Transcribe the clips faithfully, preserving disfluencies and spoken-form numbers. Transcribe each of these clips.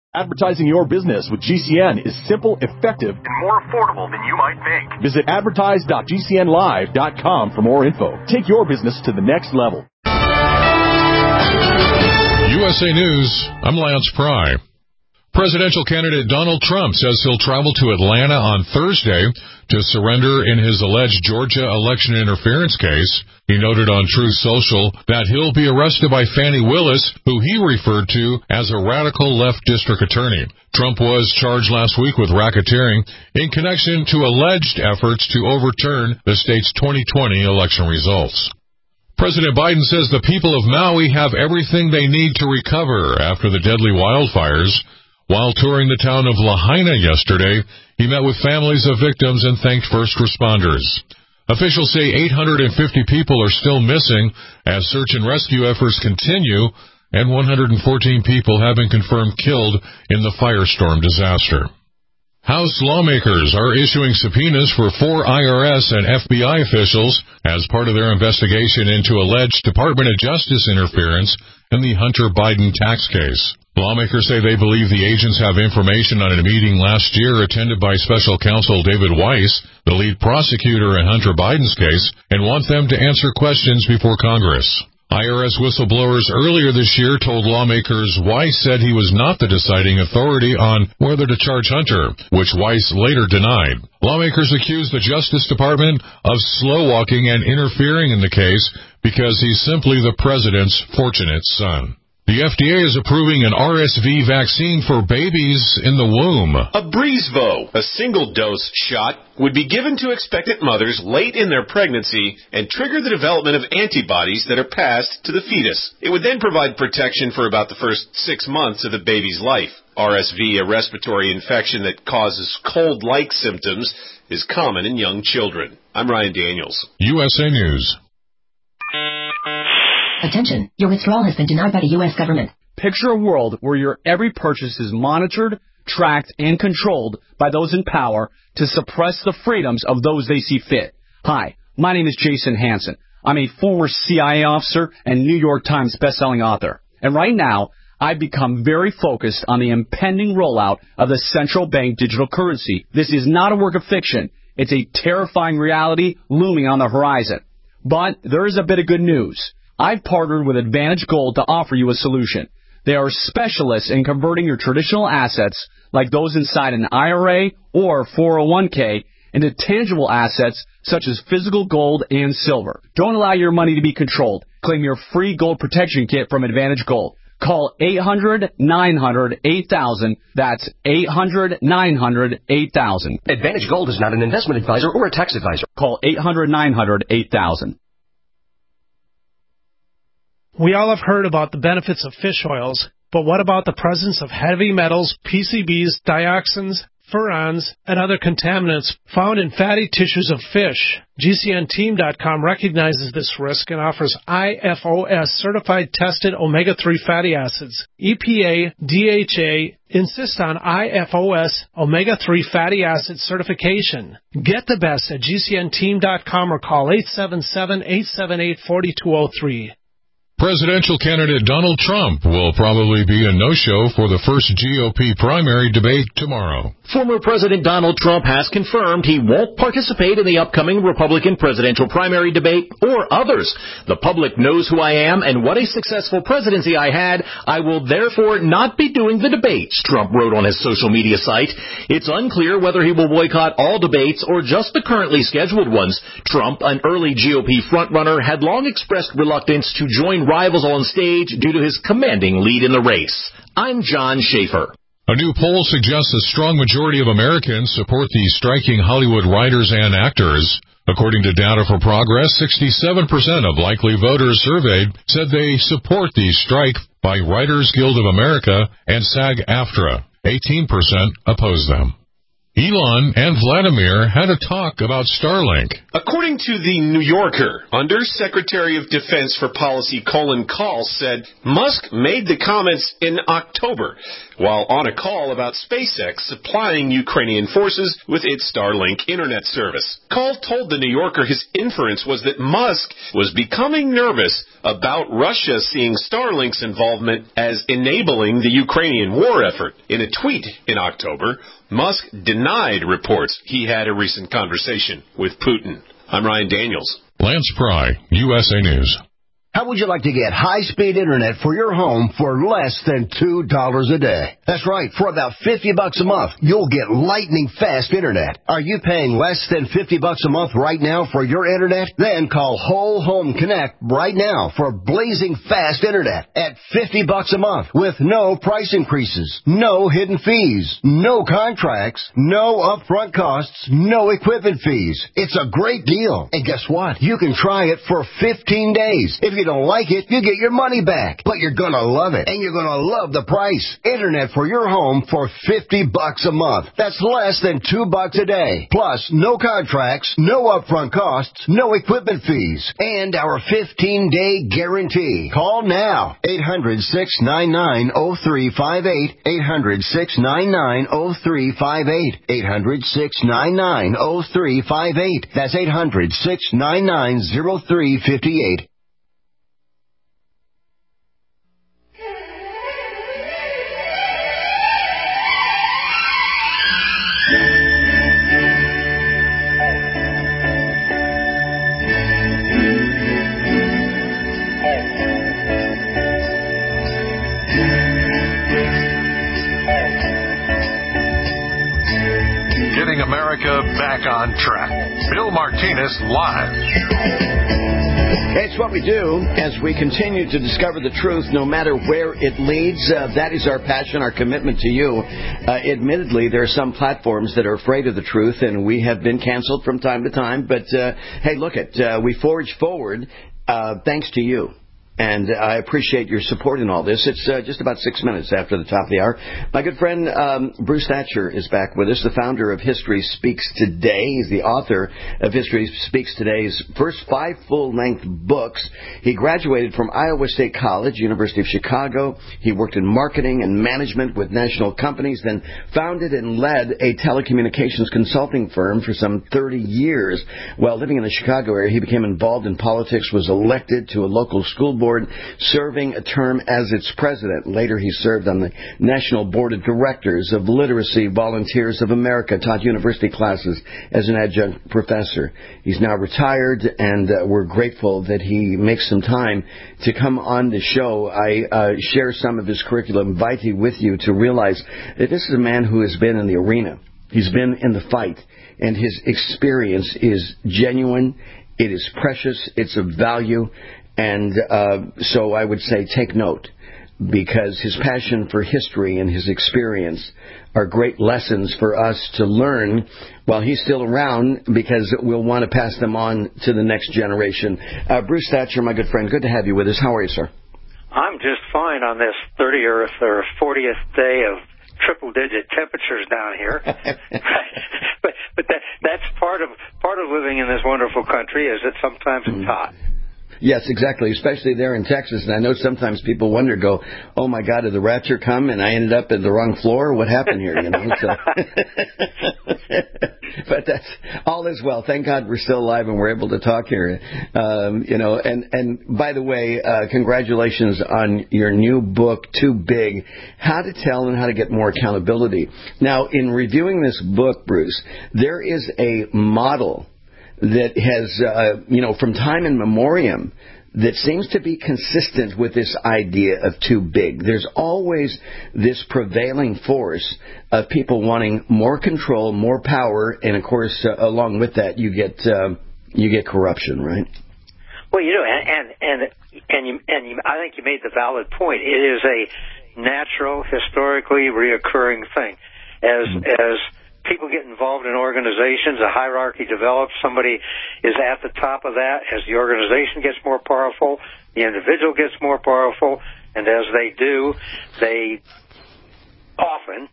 Advertising your business with G C N is simple, effective, and more affordable than you might think. Visit advertise dot g c n live dot com for more info. Take your business to the next level. U S A News, I'm Lance Pry. Presidential candidate Donald Trump says he'll travel to Atlanta on Thursday to surrender in his alleged Georgia election interference case. He noted on Truth Social that he'll be arrested by Fani Willis, who he referred to as a radical left district attorney. Trump was charged last week with racketeering in connection to alleged efforts to overturn the state's twenty twenty election results. President Biden says the people of Maui have everything they need to recover after the deadly wildfires. While touring the town of Lahaina yesterday, he met with families of victims and thanked first responders. Officials say eight hundred fifty people are still missing as search and rescue efforts continue, and one hundred fourteen people have been confirmed killed in the firestorm disaster. House lawmakers are issuing subpoenas for four I R S and F B I officials as part of their investigation into alleged Department of Justice interference in the Hunter Biden tax case. Lawmakers say they believe the agents have information on a meeting last year attended by special counsel David Weiss, the lead prosecutor in Hunter Biden's case, and want them to answer questions before Congress. I R S whistleblowers earlier this year told lawmakers Weiss said he was not the deciding authority on whether to charge Hunter, which Weiss later denied. Lawmakers accused the Justice Department of slow-walking and interfering in the case because he's simply the president's fortunate son. The F D A is approving an R S V vaccine for babies in the womb. A Breezvo, a single-dose shot, would be given to expectant mothers late in their pregnancy and trigger the development of antibodies that are passed to the fetus. It would then provide protection for about the first six months of the baby's life. R S V, a respiratory infection that causes cold-like symptoms, is common in young children. I'm Ryan Daniels. U S A News. Attention, your withdrawal has been denied by the U S government. Picture a world where your every purchase is monitored, tracked, and controlled by those in power to suppress the freedoms of those they see fit. Hi, my name is Jason Hansen. I'm a former C I A officer and New York Times bestselling author. And right now, I've become very focused on the impending rollout of the central bank digital currency. This is not a work of fiction. It's a terrifying reality looming on the horizon. But there is a bit of good news. I've partnered with Advantage Gold to offer you a solution. They are specialists in converting your traditional assets, like those inside an I R A or four oh one k, into tangible assets such as physical gold and silver. Don't allow your money to be controlled. Claim your free gold protection kit from Advantage Gold. Call eight hundred, nine hundred, eight thousand. That's eight hundred, nine hundred, eight thousand. Advantage Gold is not an investment advisor or a tax advisor. Call eight hundred, nine hundred, eight thousand. We all have heard about the benefits of fish oils, but what about the presence of heavy metals, P C Bs, dioxins, furans, and other contaminants found in fatty tissues of fish? G C N team dot com recognizes this risk and offers I F O S-certified tested omega three fatty acids. E P A, D H A insist on I F O S omega three fatty acid certification. Get the best at G C N team dot com or call eight seven seven, eight seven eight, four two zero three. Presidential candidate Donald Trump will probably be a no-show for the first G O P primary debate tomorrow. Former President Donald Trump has confirmed he won't participate in the upcoming Republican presidential primary debate or others. The public knows who I am and what a successful presidency I had. I will therefore not be doing the debates, Trump wrote on his social media site. It's unclear whether he will boycott all debates or just the currently scheduled ones. Trump, an early G O P frontrunner, had long expressed reluctance to join rivals on stage due to his commanding lead in the race. I'm John Schaefer. A new poll suggests a strong majority of Americans support the striking Hollywood writers and actors. According to Data for Progress, sixty-seven percent of likely voters surveyed said they support the strike by Writers Guild of America and SAG-AFTRA. eighteen percent oppose them. Elon and Vladimir had a talk about Starlink. According to the New Yorker, Undersecretary of Defense for Policy Colin Kahl said Musk made the comments in October while on a call about SpaceX supplying Ukrainian forces with its Starlink internet service. Kahl told the New Yorker his inference was that Musk was becoming nervous about Russia seeing Starlink's involvement as enabling the Ukrainian war effort. In a tweet in October, Musk denied reports he had a recent conversation with Putin. I'm Ryan Daniels. Lance Pry, U S A News. How would you like to get high-speed internet for your home for less than two dollars a day? That's right. For about fifty bucks a month, you'll get lightning-fast internet. Are you paying less than fifty bucks a month right now for your internet? Then call Whole Home Connect right now for blazing fast internet at fifty bucks a month with no price increases, no hidden fees, no contracts, no upfront costs, no equipment fees. It's a great deal. And guess what? You can try it for fifteen days. If you don't like it, you get your money back. But you're gonna love it, and you're gonna love the price. Internet for your home for fifty bucks a month. That's less than two bucks a day. Plus, no contracts, no upfront costs, no equipment fees, and our fifteen-day guarantee. Call now. eight hundred, six nine nine, oh three five eight. eight hundred, six nine nine, oh three five eight. eight hundred, six nine nine, oh three five eight. That's eight hundred, six nine nine, oh three five eight. Getting America back on track. Bill Martinez live. It's what we do as we continue to discover the truth no matter where it leads. Uh, that is our passion, our commitment to you. Uh, admittedly, there are some platforms that are afraid of the truth, and we have been canceled from time to time. But, uh, hey, look, it, uh, we forge forward uh, thanks to you. And I appreciate your support in all this. It's uh, just about six minutes after the top of the hour. My good friend um, Bruce Thatcher is back with us, the founder of History Speaks Today. He's the author of History Speaks Today's first five full-length books. He graduated from Iowa State College, University of Chicago. He worked in marketing and management with national companies, then founded and led a telecommunications consulting firm for some thirty years. While living in the Chicago area, he became involved in politics, was elected to a local school board, serving a term as its president. Later, he served on the National Board of Directors of Literacy Volunteers of America, taught university classes as an adjunct professor. He's now retired, and uh, we're grateful that he makes some time to come on the show. I uh, share some of his curriculum vitae with you to realize that this is a man who has been in the arena. He's been in the fight, and his experience is genuine. It is precious. It's of value. And uh, so I would say take note, because his passion for history and his experience are great lessons for us to learn while he's still around, because we'll want to pass them on to the next generation. Uh, Bruce Thatcher, my good friend, good to have you with us. How are you, sir? I'm just fine on this thirtieth or fortieth day of triple-digit temperatures down here. but but that, that's part of part of living in this wonderful country, is that sometimes it's hot. Yes, exactly, especially there in Texas. And I know sometimes people wonder, go, oh, my God, did the rapture come and I ended up in the wrong floor? What happened here? You know. So. But that's all is well. Thank God we're still alive and we're able to talk here. Um, you know, and, and by the way, uh, congratulations on your new book, Too Big, How to Tell and How to Get More Accountability. Now, in reviewing this book, Bruce, there is a model that has, uh, you know, from time in memoriam, that seems to be consistent with this idea of too big. There's always this prevailing force of people wanting more control, more power, and of course, uh, along with that, you get uh, you get corruption, right? Well, you know, and and and and, you, and you, I think you made the valid point. It is a natural, historically reoccurring thing, as mm-hmm. as people get involved in organizations, a hierarchy develops, somebody is at the top of that. As the organization gets more powerful, the individual gets more powerful, and as they do, they often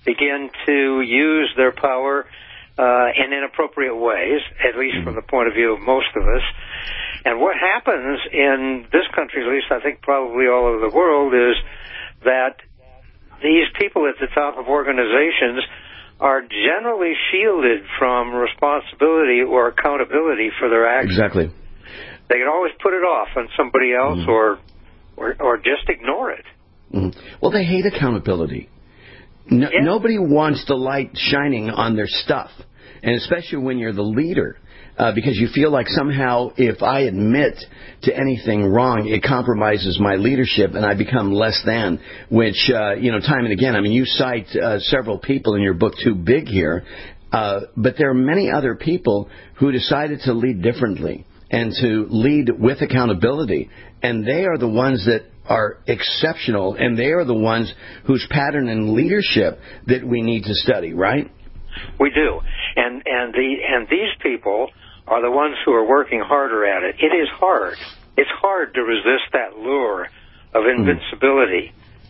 begin to use their power uh, in inappropriate ways, at least from the point of view of most of us. And what happens in this country, at least I think probably all over the world, is that these people at the top of organizations are generally shielded from responsibility or accountability for their actions. Exactly. They can always put it off on somebody else mm. or, or or just ignore it. Mm. Well, they hate accountability. No, yeah. Nobody wants the light shining on their stuff, and especially when you're the leader. Uh, because you feel like somehow if I admit to anything wrong, it compromises my leadership and I become less than, which, uh, you know, time and again, I mean, you cite uh, several people in your book, Too Big here, uh, but there are many other people who decided to lead differently and to lead with accountability, and they are the ones that are exceptional, and they are the ones whose pattern in leadership that we need to study, right? We do, and and the and these people are the ones who are working harder at it. It is hard. It's hard to resist that lure of invincibility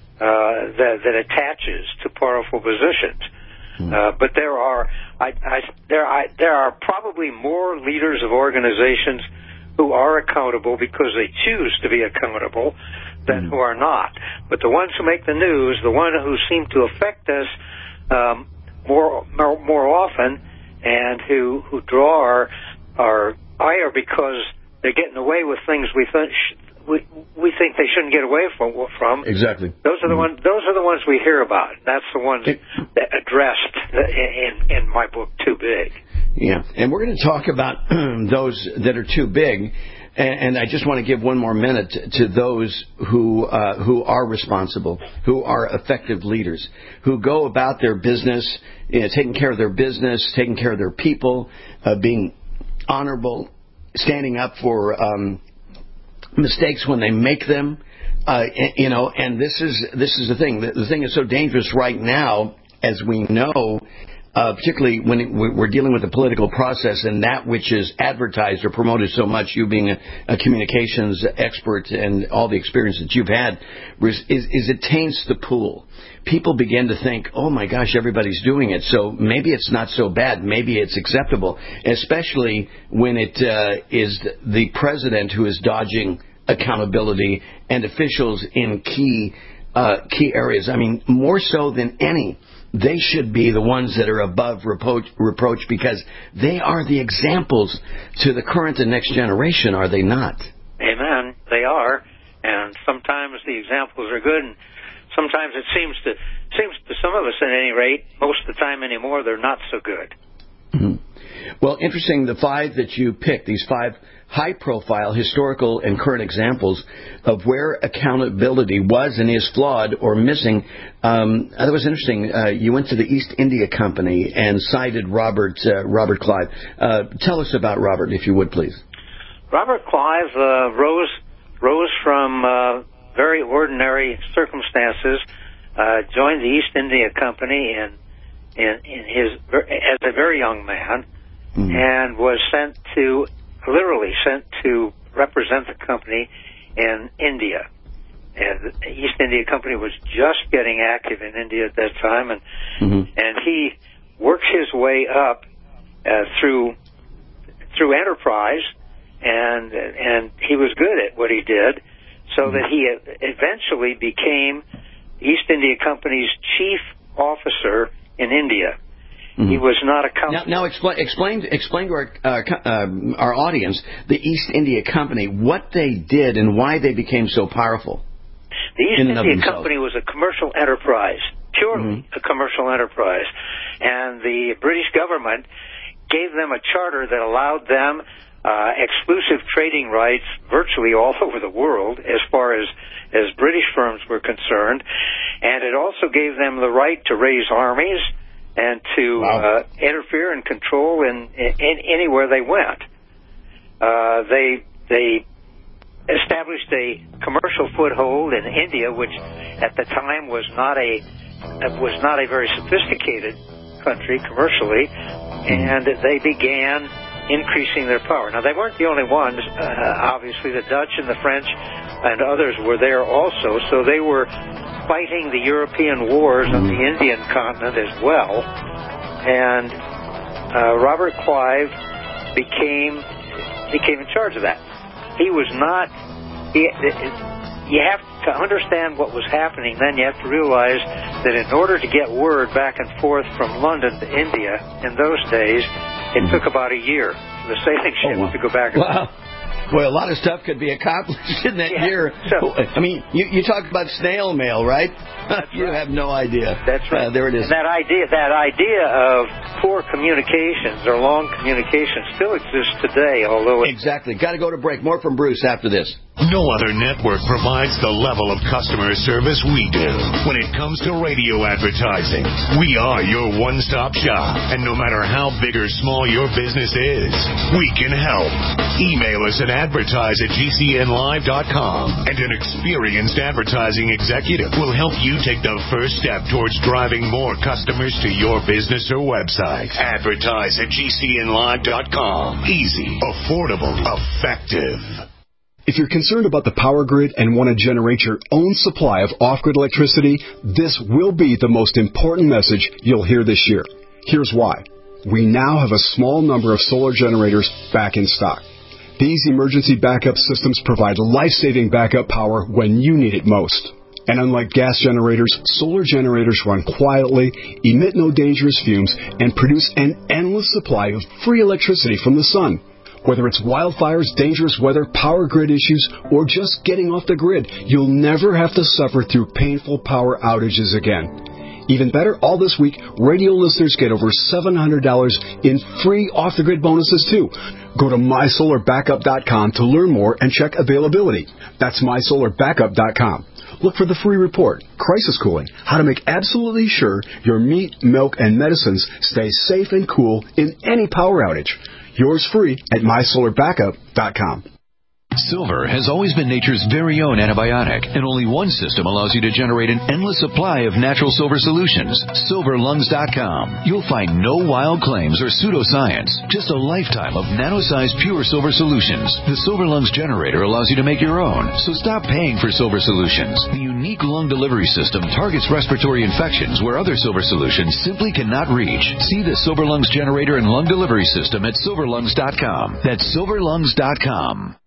uh, that that attaches to powerful positions. Uh, but there are I, I, there I, there are probably more leaders of organizations who are accountable because they choose to be accountable than who are not. But the ones who make the news, the ones who seem to affect us um, more, more more often, and who who draw our our ire because they're getting away with things we think sh- we we think they shouldn't get away from. From exactly. Those are the ones. Those are the ones we hear about. That's the ones that addressed in in my book, Too Big. Yeah, and we're going to talk about those that are too big. And I just want to give one more minute to those who uh, who are responsible, who are effective leaders, who go about their business, you know, taking care of their business, taking care of their people, uh, being honorable, standing up for um, mistakes when they make them. Uh, you know, and this is this is the thing. The, the thing is so dangerous right now, as we know. Uh, particularly when it, we're dealing with the political process and that which is advertised or promoted so much, you being a, a communications expert and all the experience that you've had, is, is it taints the pool. People begin to think, oh my gosh, everybody's doing it, so maybe it's not so bad, maybe it's acceptable, especially when it uh, is the president who is dodging accountability and officials in key uh, key areas. I mean, more so than any. They should be the ones that are above reproach, reproach because they are the examples to the current and next generation, are they not? Amen. They are. And sometimes the examples are good, and sometimes it seems to seems to some of us, at any rate, most of the time anymore, they're not so good. Mm-hmm. Well, interesting, the five that you picked, these five high-profile historical and current examples of where accountability was and is flawed or missing. Um, that was interesting. Uh, you went to the East India Company and cited Robert uh, Robert Clive. Uh, tell us about Robert, if you would, please. Robert Clive uh, rose rose from uh, very ordinary circumstances, uh, joined the East India Company in in, in his as a very young man, mm-hmm. and was sent to. literally sent to represent the company in India. And the East India Company was just getting active in India at that time, and mm-hmm. and he worked his way up uh, through through enterprise, and and he was good at what he did, so mm-hmm. that he eventually became East India Company's chief officer in India. Mm-hmm. He was not accountable. Now, now explain, explain, explain to our, uh, uh, our audience the East India Company, what they did and why they became so powerful. The East India Company was a commercial enterprise, purely mm-hmm. a commercial enterprise. And the British government gave them a charter that allowed them uh, exclusive trading rights virtually all over the world as far as, as British firms were concerned. And it also gave them the right to raise armies and to wow. uh, interfere and control in, in, in anywhere they went. Uh, they they established a commercial foothold in India, which at the time was not a was not a very sophisticated country commercially, and they began increasing their power. Now, they weren't the only ones. Uh, obviously, the Dutch and the French and others were there also, so they were fighting the European wars on the Indian continent as well. And uh, Robert Clive became became in charge of that. He was not... He, you have to understand what was happening. Then you have to realize that in order to get word back and forth from London to India in those days, it took about a year for the sailing ships oh, wow. to go back and wow. forth. Well, a lot of stuff could be accomplished in that yeah. year. So, I mean, you, you talk about snail mail, right? You right. have no idea. That's right. Uh, there it is. And that idea, that idea of poor communications or long communications still exists today, although... Exactly. Got to go to break. More from Bruce after this. No other network provides the level of customer service we do. When it comes to radio advertising, we are your one-stop shop. And no matter how big or small your business is, we can help. Email us at advertise at G C N live dot com, and an experienced advertising executive will help you take the first step towards driving more customers to your business or website. Advertise at G C N live dot com. Easy, affordable, effective. If you're concerned about the power grid and want to generate your own supply of off-grid electricity, this will be the most important message you'll hear this year. Here's why. We now have a small number of solar generators back in stock. These emergency backup systems provide life-saving backup power when you need it most. And unlike gas generators, solar generators run quietly, emit no dangerous fumes, and produce an endless supply of free electricity from the sun. Whether it's wildfires, dangerous weather, power grid issues, or just getting off the grid, you'll never have to suffer through painful power outages again. Even better, all this week, radio listeners get over seven hundred dollars in free off-the-grid bonuses, too. Go to my solar backup dot com to learn more and check availability. That's my solar backup dot com. Look for the free report, Crisis Cooling, how to make absolutely sure your meat, milk, and medicines stay safe and cool in any power outage. Yours free at my solar backup dot com. Silver has always been nature's very own antibiotic, and only one system allows you to generate an endless supply of natural silver solutions. silver lungs dot com. You'll find no wild claims or pseudoscience, just a lifetime of nano-sized pure silver solutions. The Silver Lungs generator allows you to make your own, so stop paying for silver solutions. The unique lung delivery system targets respiratory infections where other silver solutions simply cannot reach. See the Silver Lungs generator and lung delivery system at silver lungs dot com. That's silver lungs dot com.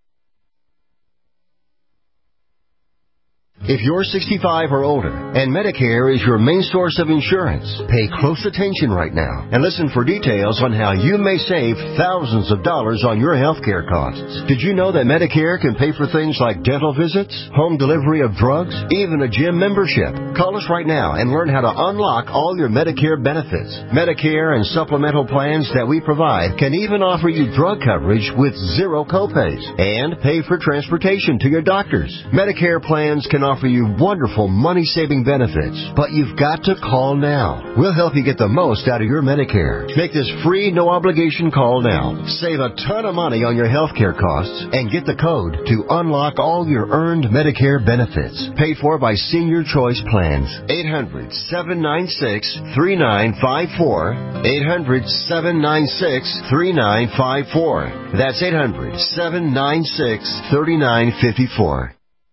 If you're sixty-five or older and Medicare is your main source of insurance, pay close attention right now and listen for details on how you may save thousands of dollars on your health care costs. Did you know that Medicare can pay for things like dental visits, home delivery of drugs, even a gym membership? Call us right now and learn how to unlock all your Medicare benefits. Medicare and supplemental plans that we provide can even offer you drug coverage with zero copays and pay for transportation to your doctors. Medicare plans can offer you wonderful money-saving benefits, but you've got to call now. We'll help you get the most out of your Medicare. Make this free, no-obligation call now. Save a ton of money on your health care costs and get the code to unlock all your earned Medicare benefits. Paid for by Senior Choice Plans. eight hundred, seven nine six, three nine five four. eight hundred, seven nine six, three nine five four. That's eight hundred, seven nine six, three nine five four.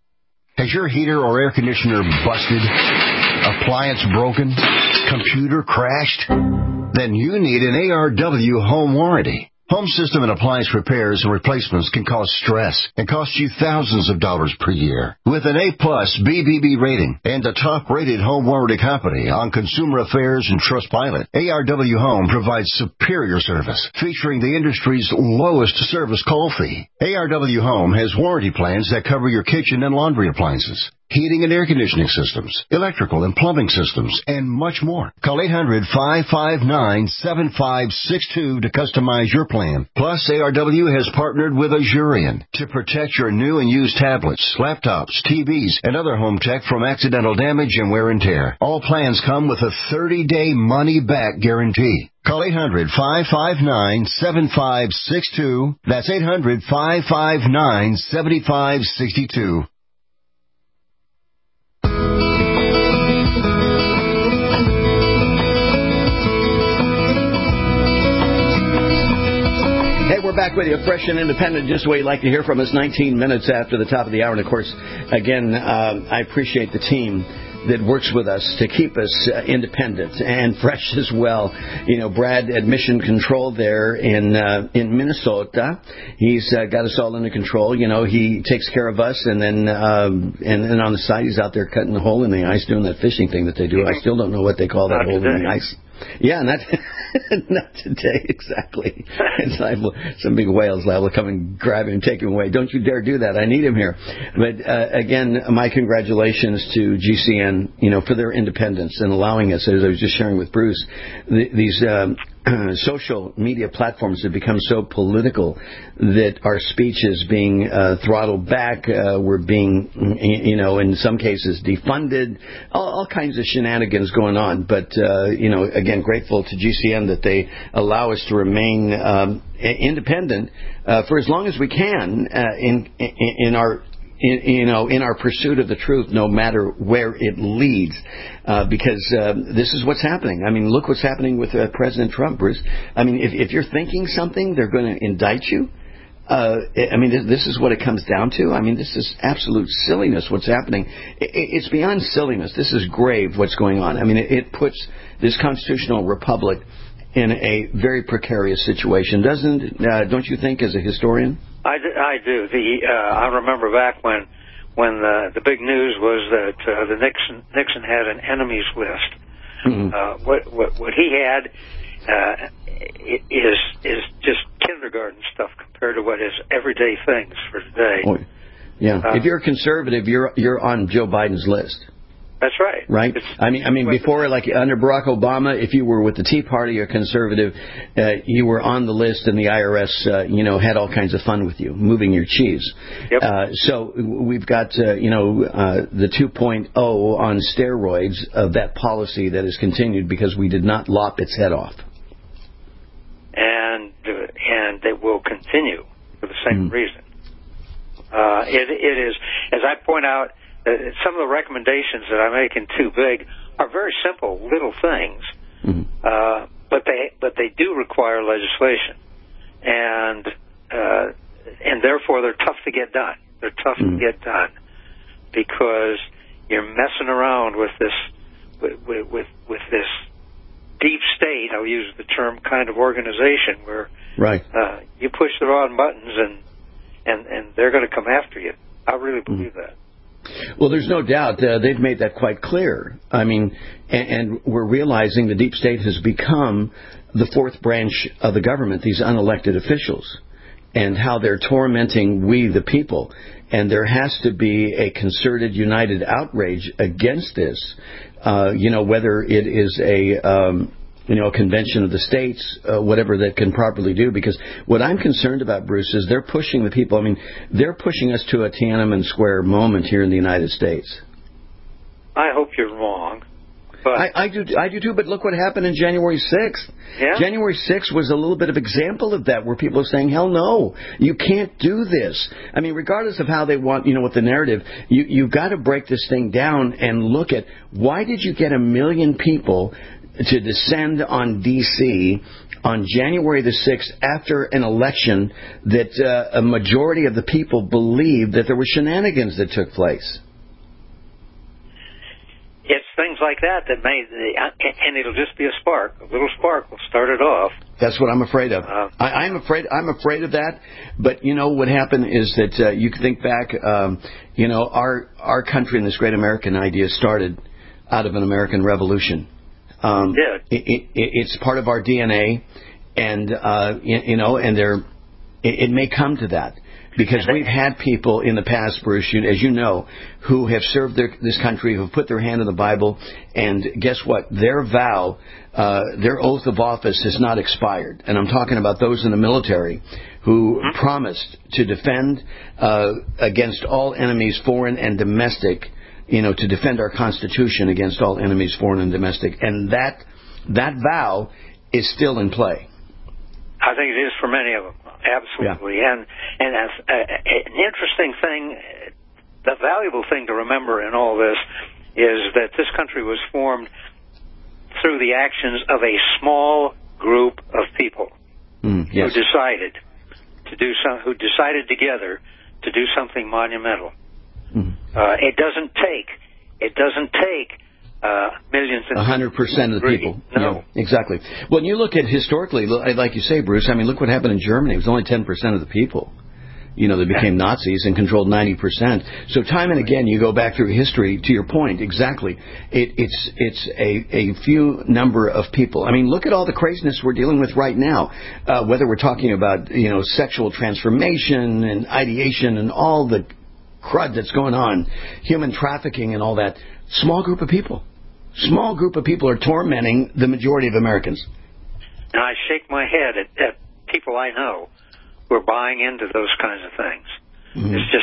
Has your heater or air conditioner busted? Appliance broken? Computer crashed? Then you need an A R W home warranty. Home system and appliance repairs and replacements can cause stress and cost you thousands of dollars per year. With an A-plus B B B rating and a top-rated home warranty company on Consumer Affairs and Trustpilot, A R W Home provides superior service, featuring the industry's lowest service call fee. A R W Home has warranty plans that cover your kitchen and laundry appliances, heating and air conditioning systems, electrical and plumbing systems, and much more. Call eight hundred, five five nine, seven five six two to customize your plan. Plus, A R W has partnered with Azurion to protect your new and used tablets, laptops, T Vs, and other home tech from accidental damage and wear and tear. All plans come with a thirty-day money-back guarantee. Call eight hundred, five five nine, seven five six two. That's eight hundred, five five nine, seven five six two. back with you, fresh and independent, just the way you like to hear from us, nineteen minutes after the top of the hour. And, of course, again, um, I appreciate the team that works with us to keep us uh, independent and fresh as well. You know, Brad at Mission Control there in uh, in Minnesota, he's uh, got us all under control. You know, he takes care of us, and then um, and then on the side, he's out there cutting a hole in the ice, doing that fishing thing that they do. I still don't know what they call that hole in the ice. Yeah, not not today, exactly. It's liable, some big whale's liable to come and grab him, take him away. Don't you dare do that. I need him here. But uh, again, my congratulations to G C N, you know, for their independence and allowing us, as I was just sharing with Bruce, th- these um, social media platforms have become so political that our speech is being uh, throttled back. Uh, we're being, you know, in some cases defunded. All, all kinds of shenanigans going on. But, uh, you know, again, grateful to G C N that they allow us to remain um, independent uh, for as long as we can uh, in, in in our In, you know, in our pursuit of the truth, no matter where it leads, uh, because uh, this is what's happening. I mean, look what's happening with uh, President Trump, Bruce. I mean, if, if you're thinking something, they're going to indict you. Uh, I mean, this, this is what it comes down to. I mean, this is absolute silliness what's happening. It, it's beyond silliness. This is grave what's going on. I mean, it, it puts this constitutional republic in a very precarious situation, doesn't? Uh, don't you think, as a historian? I do. I, do. The, uh, I remember back when when the, the big news was that uh, the Nixon Nixon had an enemies list. Mm-hmm. Uh, what, what what he had uh, is is just kindergarten stuff compared to what is everyday things for today. Oh, yeah. Uh, if you're a conservative, you're you're on Joe Biden's list. That's right. Right. It's, I mean, I mean, before, like under Barack Obama, if you were with the Tea Party or conservative, uh, you were on the list, and the I R S, uh, you know, had all kinds of fun with you, moving your cheese. Yep. Uh, so we've got, uh, you know, uh, the two point oh on steroids of that policy that has continued because we did not lop its head off. And uh, and it will continue for the same mm. reason. Uh, it it is, as I point out. Uh, some of the recommendations that I make in Too Big are very simple, little things, mm-hmm. uh, but they but they do require legislation, and uh, and therefore they're tough to get done. They're tough mm-hmm. to get done because you're messing around with this with with with this deep state. I'll use the term kind of organization where right. uh, you push the wrong buttons and and and they're going to come after you. I really believe mm-hmm. that. Well, there's no doubt uh, they've made that quite clear. I mean, and, and we're realizing the deep state has become the fourth branch of the government, these unelected officials, and how they're tormenting we, the people. And there has to be a concerted, united outrage against this, uh, you know, whether it is a... Um, you know, a convention of the states, uh, whatever that can properly do. Because what I'm concerned about, Bruce, is they're pushing the people. I mean, they're pushing us to a Tiananmen Square moment here in the United States. I hope you're wrong. But I, I do, I do too. But look what happened in January sixth. Yeah? January sixth was a little bit of example of that, where people are saying, "Hell no, you can't do this." I mean, regardless of how they want, you know, with the narrative, you you've got to break this thing down and look at why did you get a million people to descend on D C on January the sixth after an election that uh, a majority of the people believed that there were shenanigans that took place. It's things like that that may, and it'll just be a spark. A little spark will start it off. That's what I'm afraid of. Uh, I, I'm afraid. I'm afraid of that. But you know what happened is that uh, you can think back. Um, you know, our our country and this great American idea started out of an American Revolution. Um, yeah. it, it, it's part of our D N A, and uh, you, you know, and there, it, it may come to that because we've had people in the past, Bruce, you, as you know, who have served their, this country, who have put their hand in the Bible, and guess what? Their vow, uh, their oath of office has not expired, and I'm talking about those in the military who mm-hmm. promised to defend uh, against all enemies, foreign and domestic. You know, to defend our Constitution against all enemies, foreign and domestic. And that that vow is still in play. I think it is for many of them, absolutely. Yeah. And and as, uh, an interesting thing, the valuable thing to remember in all this is that this country was formed through the actions of a small group of people mm, yes. who decided to do some, who decided together to do something monumental. Mm-hmm. Uh, it doesn't take, it doesn't take uh, millions and A hundred percent of the people. No. Yeah, exactly. Well, you look at historically, like you say, Bruce, I mean, look what happened in Germany. It was only ten percent of the people, you know, that became Nazis and controlled ninety percent. So time and again, you go back through history, to your point, exactly. It, it's it's a, a few number of people. I mean, look at all the craziness we're dealing with right now, uh, whether we're talking about, you know, sexual transformation and ideation and all the crud that's going on, human trafficking and all that. Small group of people. Small group of people are tormenting the majority of Americans. And I shake my head at, at people I know who are buying into those kinds of things. Mm-hmm. It's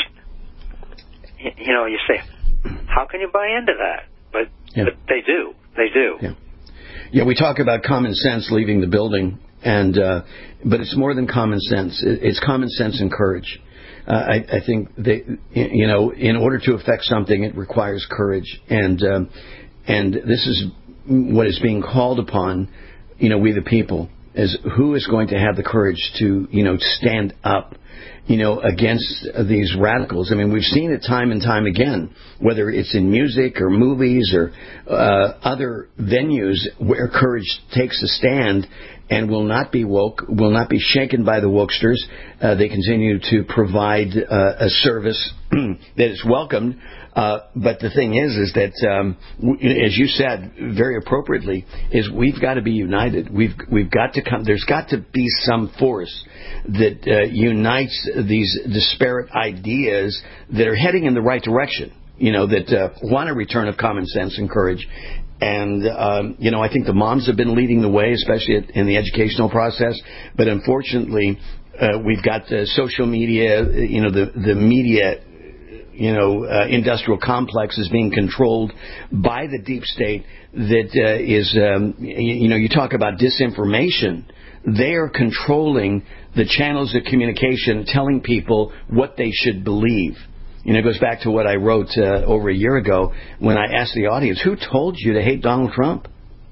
just, you know, you say, how can you buy into that? But, yeah. but they do. They do. Yeah. yeah, we talk about common sense leaving the building, and uh, but it's more than common sense. It's common sense and courage. Uh, I, I think they, you know, in order to affect something, it requires courage, and um, and this is what is being called upon. You know, we the people, as who is going to have the courage to, you know, stand up, you know, against these radicals. I mean, we've seen it time and time again, whether it's in music or movies or uh, other venues where courage takes a stand and will not be woke, will not be shaken by the wokesters. Uh, they continue to provide uh, a service that is welcomed. Uh, but the thing is, is that, um, w- as you said very appropriately, is we've got to be united. We've we've got to come. There's got to be some force that uh, unites these disparate ideas that are heading in the right direction. You know, that uh, want a return of common sense and courage. And, um, you know, I think the moms have been leading the way, especially in the educational process. But unfortunately, uh, we've got the social media, you know, the, the media, you know, uh, industrial complex is being controlled by the deep state that uh, is, um, you, you know, you talk about disinformation. They are controlling the channels of communication, telling people what they should believe. You know, it goes back to what I wrote uh, over a year ago when I asked the audience, who told you to hate Donald Trump?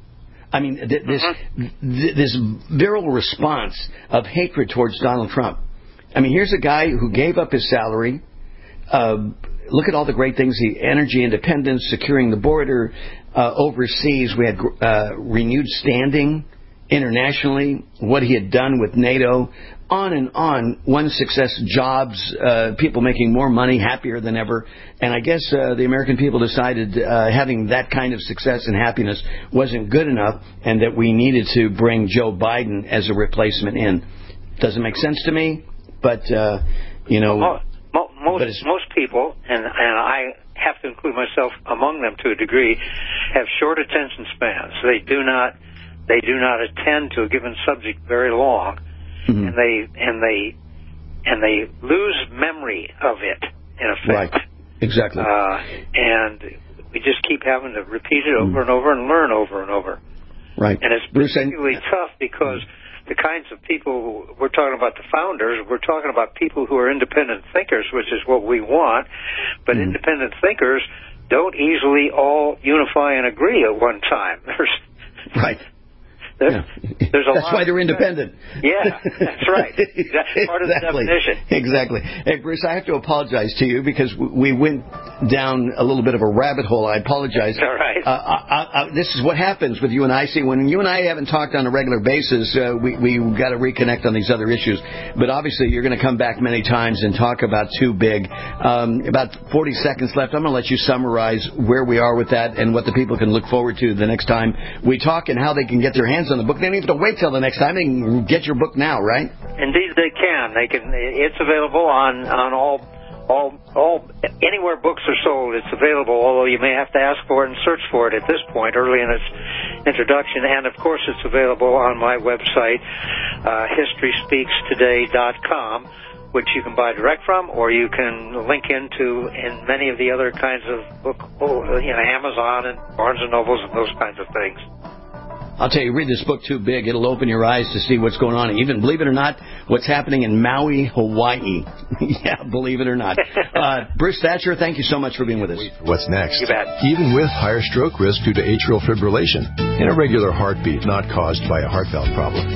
I mean, th- this th- this virile response of hatred towards Donald Trump. I mean, here's a guy who gave up his salary. Uh, look at all the great things, the energy independence, securing the border, uh, overseas. We had uh, renewed standing internationally, what he had done with NATO, on and on. One success, jobs, uh, people making more money, happier than ever. And I guess uh, the American people decided uh, having that kind of success and happiness wasn't good enough, and that we needed to bring Joe Biden as a replacement in. Doesn't make sense to me, but, uh, you know... Mo- most, most people, and, and I have to include myself among them to a degree, have short attention spans. They do not... They do not attend to a given subject very long, mm-hmm. and they and they and they lose memory of it in effect. Right. Exactly. Uh, and we just keep having to repeat it over mm-hmm. and over and learn over and over. Right. And it's Bruce, particularly and... tough because the kinds of people who, we're talking about the founders, we're talking about people who are independent thinkers, which is what we want. But mm-hmm. independent thinkers don't easily all unify and agree at one time. There's right. There's, yeah. there's a that's lot why they're independent. Yeah, that's right. That's part exactly. of the definition. Exactly. Hey, Bruce, I have to apologize to you because we went down a little bit of a rabbit hole. I apologize. All right. Uh, I, I, this is what happens with you and I. See, when you and I haven't talked on a regular basis, uh, we we got to reconnect on these other issues. But obviously, you're going to come back many times and talk about Too Big. Um, about forty seconds left. I'm going to let you summarize where we are with that and what the people can look forward to the next time we talk and how they can get their hands on the book. They don't even have to wait till the next time. They can get your book now, right? Indeed, they can. They can. It's available on on all all all anywhere books are sold. It's available. Although you may have to ask for it and search for it at this point, early in its introduction. And of course, it's available on my website, uh, history speaks today dot com, which you can buy direct from, or you can link into in many of the other kinds of book, you know, Amazon and Barnes and Nobles and those kinds of things. I'll tell you, read this book, Too Big. It'll open your eyes to see what's going on. Even, believe it or not, what's happening in Maui, Hawaii. Yeah, believe it or not. Uh, Bruce Thatcher, thank you so much for being with us. What's next? You bet. Even with higher stroke risk due to atrial fibrillation, and irregular heartbeat not caused by a heart valve problem.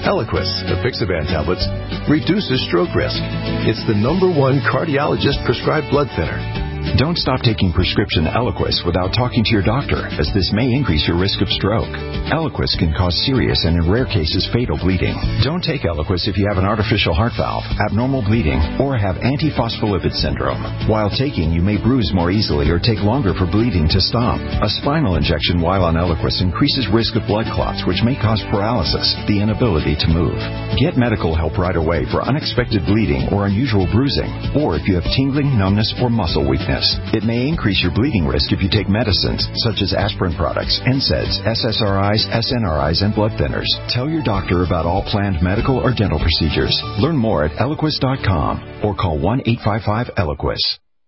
Eliquis, the Apixaban tablets, reduces stroke risk. It's the number one cardiologist-prescribed blood thinner. Don't stop taking prescription Eliquis without talking to your doctor, as this may increase your risk of stroke. Eliquis can cause serious and, in rare cases, fatal bleeding. Don't take Eliquis if you have an artificial heart valve, abnormal bleeding, or have antiphospholipid syndrome. While taking, you may bruise more easily or take longer for bleeding to stop. A spinal injection while on Eliquis increases risk of blood clots, which may cause paralysis, the inability to move. Get medical help right away for unexpected bleeding or unusual bruising, or if you have tingling, numbness, or muscle weakness. It may increase your bleeding risk if you take medicines such as aspirin products, N SAIDs, S S R Is, S N R Is, and blood thinners. Tell your doctor about all planned medical or dental procedures. Learn more at Eliquis dot com or call one eight five five Eliquis.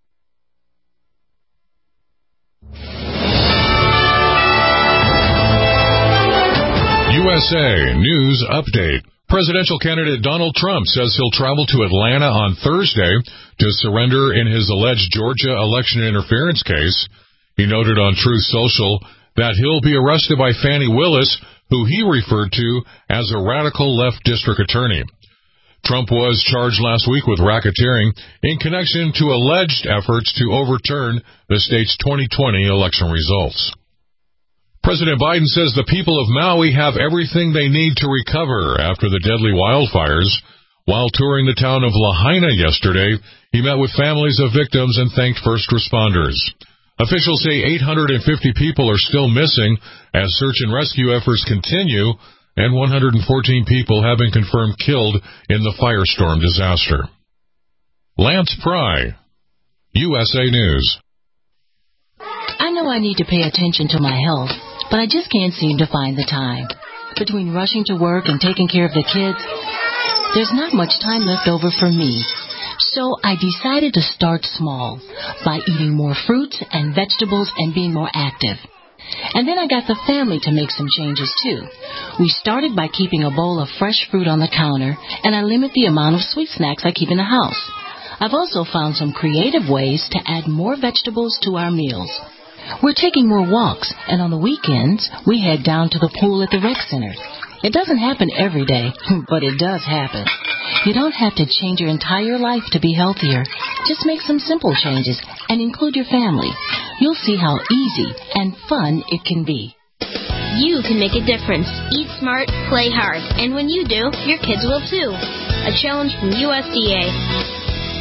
U S A News Update. Presidential candidate Donald Trump says he'll travel to Atlanta on Thursday to surrender in his alleged Georgia election interference case. He noted on Truth Social that he'll be arrested by Fani Willis, who he referred to as a radical left district attorney. Trump was charged last week with racketeering in connection to alleged efforts to overturn the state's twenty twenty election results. President Biden says the people of Maui have everything they need to recover after the deadly wildfires. While touring the town of Lahaina yesterday, he met with families of victims and thanked first responders. Officials say eight hundred fifty people are still missing as search and rescue efforts continue, and one hundred fourteen people have been confirmed killed in the firestorm disaster. Lance Pry, U S A News. I know I need to pay attention to my health, but I just can't seem to find the time. Between rushing to work and taking care of the kids, there's not much time left over for me. So I decided to start small by eating more fruits and vegetables and being more active. And then I got the family to make some changes too. We started by keeping a bowl of fresh fruit on the counter, and I limit the amount of sweet snacks I keep in the house. I've also found some creative ways to add more vegetables to our meals. We're taking more walks, and on the weekends, we head down to the pool at the rec center. It doesn't happen every day, but it does happen. You don't have to change your entire life to be healthier. Just make some simple changes and include your family. You'll see how easy and fun it can be. You can make a difference. Eat smart, play hard. And when you do, your kids will too. A challenge from U S D A.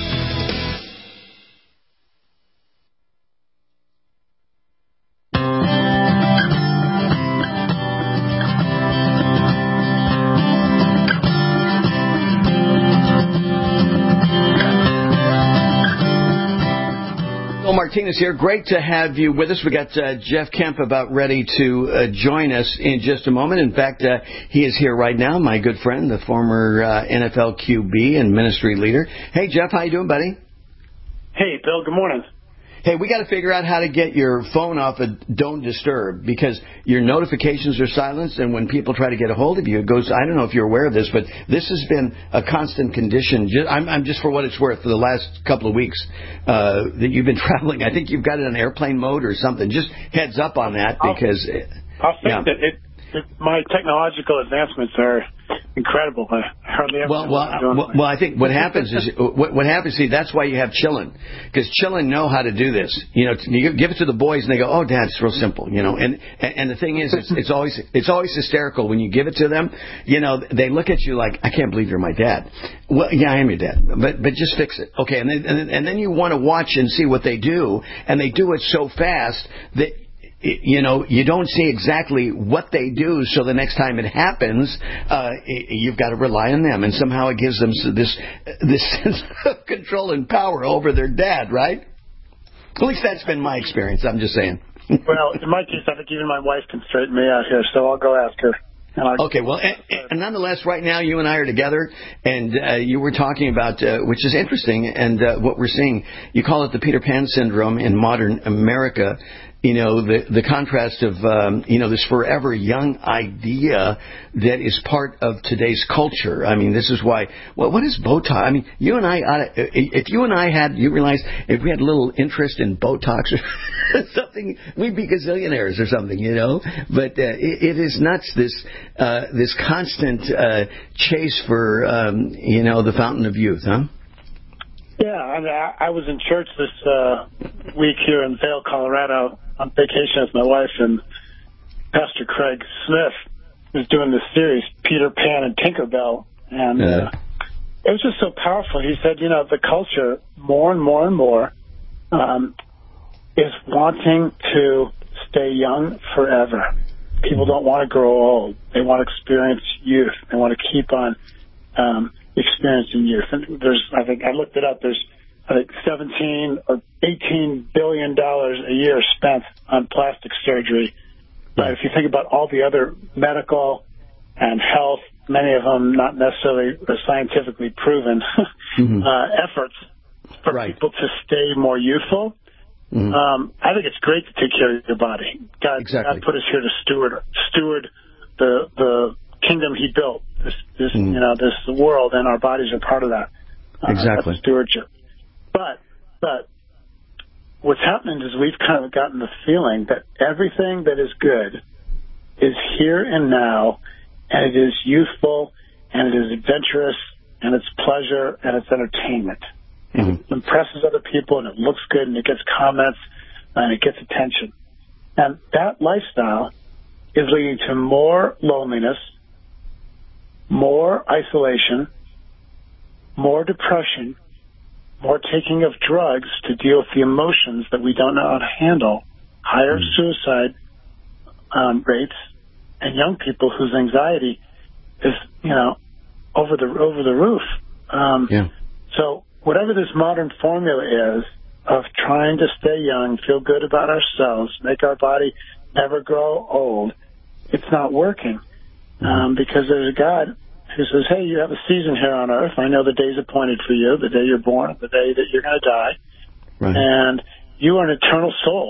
Martinez here. Great to have you with us. We got uh, Jeff Kemp about ready to uh, join us in just a moment. In fact, uh, he is here right now, my good friend, the former uh, N F L Q B and ministry leader. Hey, Jeff, how you doing, buddy? Hey, Bill, good morning. Hey, we got to figure out how to get your phone off of Don't Disturb because your notifications are silenced, and when people try to get a hold of you, it goes, I don't know if you're aware of this, but this has been a constant condition. I'm, I'm just for what it's worth for the last couple of weeks uh, that you've been traveling. I think you've got it on airplane mode or something. Just heads up on that because... I think yeah. that it, it, my technological advancements are incredible. I hardly ever well, well, well, well, I think what happens is what, what happens. See, that's why you have Chillin, because Chillin know how to do this. You know, you give it to the boys and they go, "Oh, Dad, it's real simple." You know, and and the thing is, it's, it's always it's always hysterical when you give it to them. You know, they look at you like, "I can't believe you're my dad." Well, yeah, I am your dad, but but just fix it, okay? And then and, and then you want to watch and see what they do, and they do it so fast that. You know, you don't see exactly what they do, so the next time it happens, uh, you've got to rely on them, and somehow it gives them this this sense of control and power over their dad, right? At least that's been my experience. I'm just saying. Well, in my case, I think even my wife can straighten me out here, so I'll go ask her. Okay, well, and, and nonetheless, right now you and I are together, and uh, you were talking about, uh, which is interesting, and uh, what we're seeing, you call it the Peter Pan syndrome in modern America. you know, the the contrast of um, you know, this forever young idea that is part of today's culture. I mean, this is why. Well, what is Botox? I mean, you and I, ought to, if you and I had, you realize, if we had a little interest in Botox or something, we'd be gazillionaires or something, you know. But uh, it, it is nuts, this uh, this constant uh, chase for um, you know, the fountain of youth, huh? Yeah, I mean, I, I was in church this uh, week here in Vail, Colorado, on vacation with my wife, and Pastor Craig Smith was doing this series, Peter Pan and Tinkerbell, and yeah. uh, it was just so powerful. He said, you know, the culture, more and more and more, um, is wanting to stay young forever. People don't want to grow old. They want to experience youth. They want to keep on um, experiencing youth. And there's, I think, I looked it up, there's, I think, seventeen or eighteen billion dollars a year spent on plastic surgery. But if you think about all the other medical and health, many of them not necessarily scientifically proven mm-hmm. uh, efforts for right. people to stay more youthful, mm-hmm. um, I think it's great to take care of your body. God, exactly. God put us here to steward steward the the kingdom He built. This, this mm-hmm. you know, this world, and our bodies are part of that. Uh, exactly. That's stewardship. But but what's happened is we've kind of gotten the feeling that everything that is good is here and now, and it is youthful, and it is adventurous, and it's pleasure, and it's entertainment. Mm-hmm. It impresses other people, and it looks good, and it gets comments, and it gets attention. And that lifestyle is leading to more loneliness, more isolation, more depression, more taking of drugs to deal with the emotions that we don't know how to handle, higher mm. suicide um, rates, and young people whose anxiety is, you know, over the over the roof. Um, yeah. So whatever this modern formula is of trying to stay young, feel good about ourselves, make our body never grow old, it's not working mm. um, because there's a God who says, hey, you have a season here on earth. I know the day's appointed for you, the day you're born, the day that you're going to die. Right. And you are an eternal soul.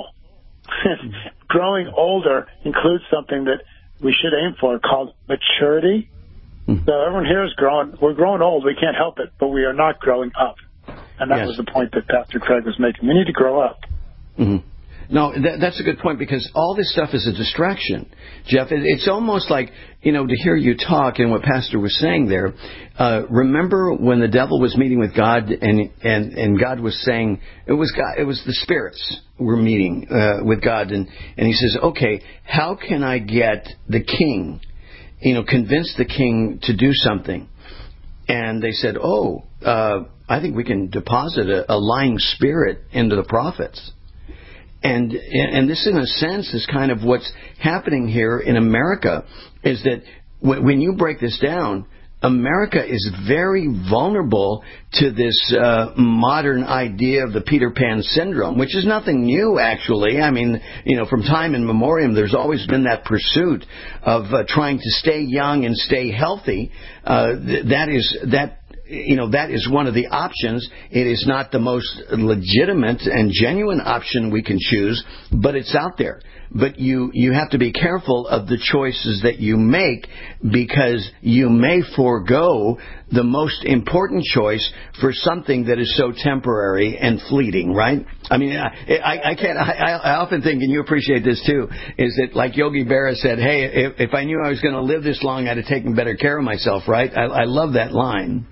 Growing older includes something that we should aim for called maturity. Mm. So everyone here is growing. We're growing old. We can't help it, but we are not growing up. And that yes. was the point that Pastor Craig was making. We need to grow up. Mm-hmm. No, that, that's a good point, because all this stuff is a distraction, Jeff. It, it's almost like, you know, to hear you talk and what Pastor was saying there. Uh, remember when the devil was meeting with God, and and and God was saying it was God, it was the spirits were meeting uh, with God, and and He says, okay, how can I get the king, you know, convince the king to do something? And they said, oh, uh, I think we can deposit a, a lying spirit into the prophets. And and this, in a sense, is kind of what's happening here in America, is that when you break this down, America is very vulnerable to this uh, modern idea of the Peter Pan syndrome, which is nothing new, actually. I mean, you know, from time immemorial, there's always been that pursuit of uh, trying to stay young and stay healthy. Uh, th- that is that. You know, that is one of the options. It is not the most legitimate and genuine option we can choose, but it's out there. But you, you have to be careful of the choices that you make, because you may forego the most important choice for something that is so temporary and fleeting, right? I mean, I, I, I can't, I, I often think, and you appreciate this too, is that like Yogi Berra said, hey, if, if I knew I was going to live this long, I'd have taken better care of myself, right? I, I love that line.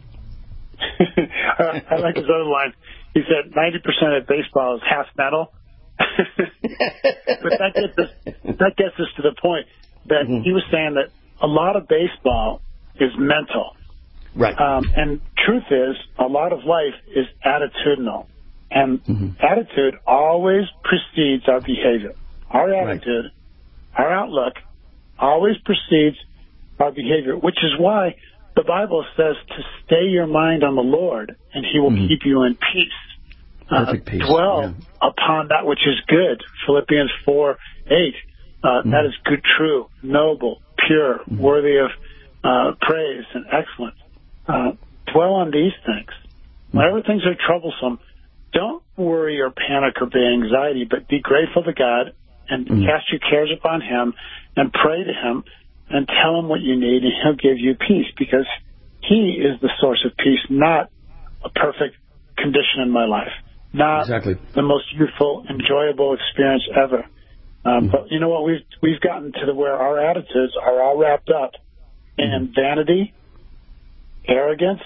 I like his other line. He said ninety percent of baseball is half metal. But that gets us that gets us to the point that mm-hmm. he was saying that a lot of baseball is mental. Right. Um, and truth is, a lot of life is attitudinal. And mm-hmm. attitude always precedes our behavior. Our attitude, right. our outlook, always precedes our behavior, which is why the Bible says to stay your mind on the Lord, and He will mm-hmm. keep you in peace. Perfect uh, peace. Dwell yeah. upon that which is good. Philippians four eight. Uh, mm-hmm. That is good, true, noble, pure, mm-hmm. worthy of uh, praise and excellence. Uh, dwell on these things. Mm-hmm. Whenever things are troublesome, don't worry or panic or be anxiety, but be grateful to God and Mm-hmm. cast your cares upon him and pray to him and tell him what you need, and he'll give you peace, because he is the source of peace, not a perfect condition in my life, not exactly. the most youthful, enjoyable experience ever. Um, mm-hmm. But you know what? We've we've gotten to the where our attitudes are all wrapped up in mm-hmm. vanity, arrogance,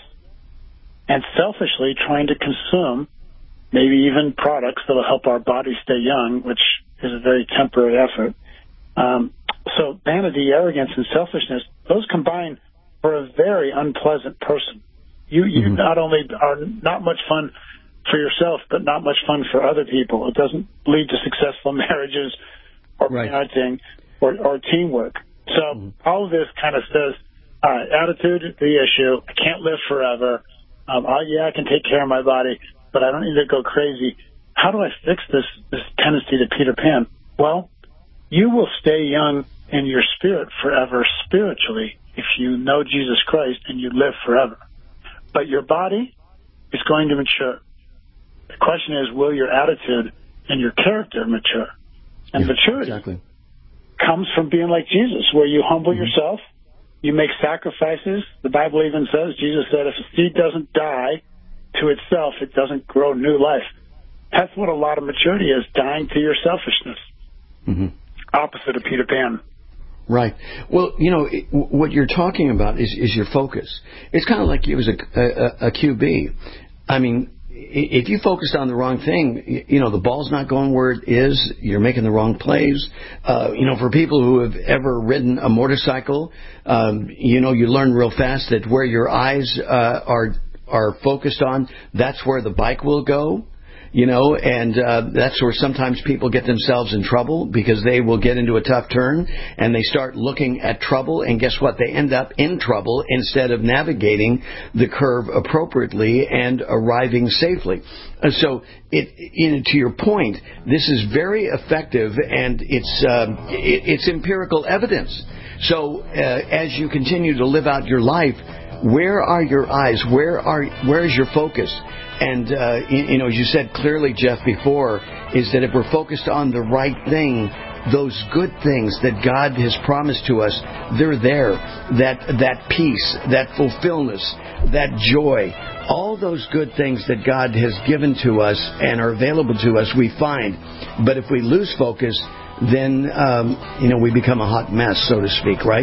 and selfishly trying to consume maybe even products that will help our body stay young, which is a very temporary effort. Um, so vanity, arrogance, and selfishness, those combine for a very unpleasant person. You you mm-hmm. not only are not much fun for yourself, but not much fun for other people. It doesn't lead to successful marriages or right. parenting or, or teamwork. So mm-hmm. all of this kind of says, all right, attitude is the issue. I can't live forever. Um, I, yeah, I can take care of my body, but I don't need to go crazy. How do I fix this, this tendency to Peter Pan? Well, you will stay young in your spirit forever spiritually if you know Jesus Christ and you live forever. But your body is going to mature. The question is, will your attitude and your character mature? And yeah, maturity exactly. comes from being like Jesus, where you humble mm-hmm. yourself, you make sacrifices. The Bible even says, Jesus said, if a seed doesn't die to itself, it doesn't grow new life. That's what a lot of maturity is, dying to your selfishness. Mm-hmm. Opposite of Peter Pan. Right. Well, you know, it, what you're talking about is, is your focus. It's kind of like you as a, a, a Q B. I mean, if you focus on the wrong thing, you know, the ball's not going where it is. You're making the wrong plays. Uh, you know, for people who have ever ridden a motorcycle, um, you know, you learn real fast that where your eyes uh, are are focused on, that's where the bike will go. You know, and uh, that's where sometimes people get themselves in trouble, because they will get into a tough turn and they start looking at trouble, and guess what? They end up in trouble instead of navigating the curve appropriately and arriving safely. Uh, so, it, in, to your point, this is very effective, and it's uh, it, it's empirical evidence. So, uh, as you continue to live out your life, where are your eyes? Where are where is your focus? And, uh, you know, as you said clearly, Jeff, before, is that if we're focused on the right thing, those good things that God has promised to us, they're there. That that peace, that fulfillment, that joy, all those good things that God has given to us and are available to us, we find. But if we lose focus, then, um, you know, we become a hot mess, so to speak, right?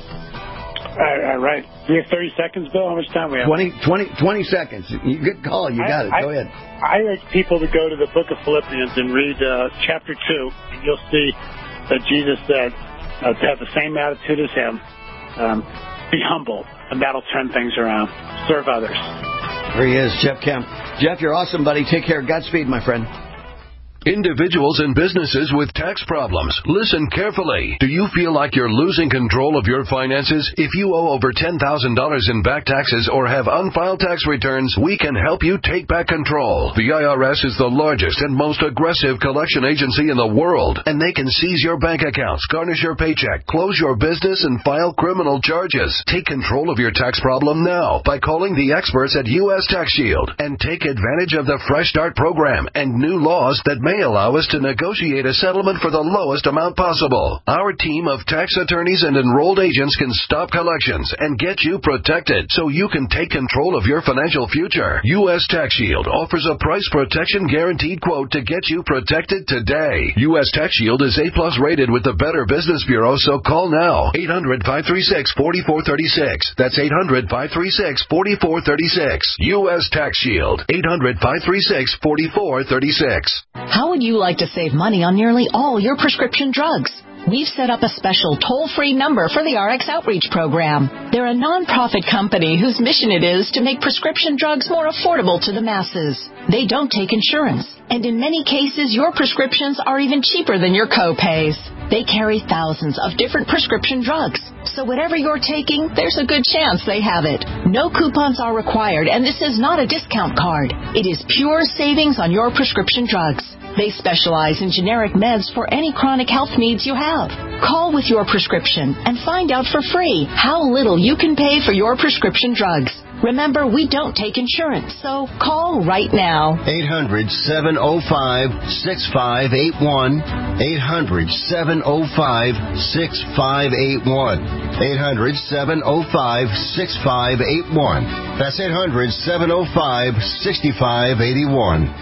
All right. We have thirty seconds, Bill. How much time we have? twenty, twenty, twenty seconds. You good call. You got I, it. Go I, ahead. I urge people to go to the book of Philippians and read uh, chapter two, and you'll see that Jesus said uh, to have the same attitude as him. Um, be humble, and that'll turn things around. Serve others. There he is, Jeff Kemp. Jeff, you're awesome, buddy. Take care. Godspeed, my friend. Individuals and businesses with tax problems, listen carefully. Do you feel like you're losing control of your finances? If you owe over ten thousand dollars in back taxes or have unfiled tax returns, we can help you take back control. The I R S is the largest and most aggressive collection agency in the world, and they can seize your bank accounts, garnish your paycheck, close your business, and file criminal charges. Take control of your tax problem now by calling the experts at U S Tax Shield, and take advantage of the Fresh Start program and new laws that may allow us to negotiate a settlement for the lowest amount possible. Our team of tax attorneys and enrolled agents can stop collections and get you protected so you can take control of your financial future. U S Tax Shield offers a price protection guaranteed quote to get you protected today. U S Tax Shield is A plus rated with the Better Business Bureau, so call now. eight hundred, five three six, four four three six. That's eight hundred, five three six, four four three six. U S Tax Shield. eight hundred, five three six, four four three six. How would you like to save money on nearly all your prescription drugs? We've set up a special toll-free number for the R X Outreach Program. They're a non-profit company whose mission it is to make prescription drugs more affordable to the masses. They don't take insurance, and in many cases, your prescriptions are even cheaper than your co-pays. They carry thousands of different prescription drugs, so whatever you're taking, there's a good chance they have it. No coupons are required, and this is not a discount card. It is pure savings on your prescription drugs. They specialize in generic meds for any chronic health needs you have. Call with your prescription and find out for free how little you can pay for your prescription drugs. Remember, we don't take insurance, so call right now. eight hundred, seven oh five, six five eight one. eight hundred, seven oh five, six five eight one. eight hundred, seven oh five, six five eight one. That's eight hundred, seven oh five, six five eight one.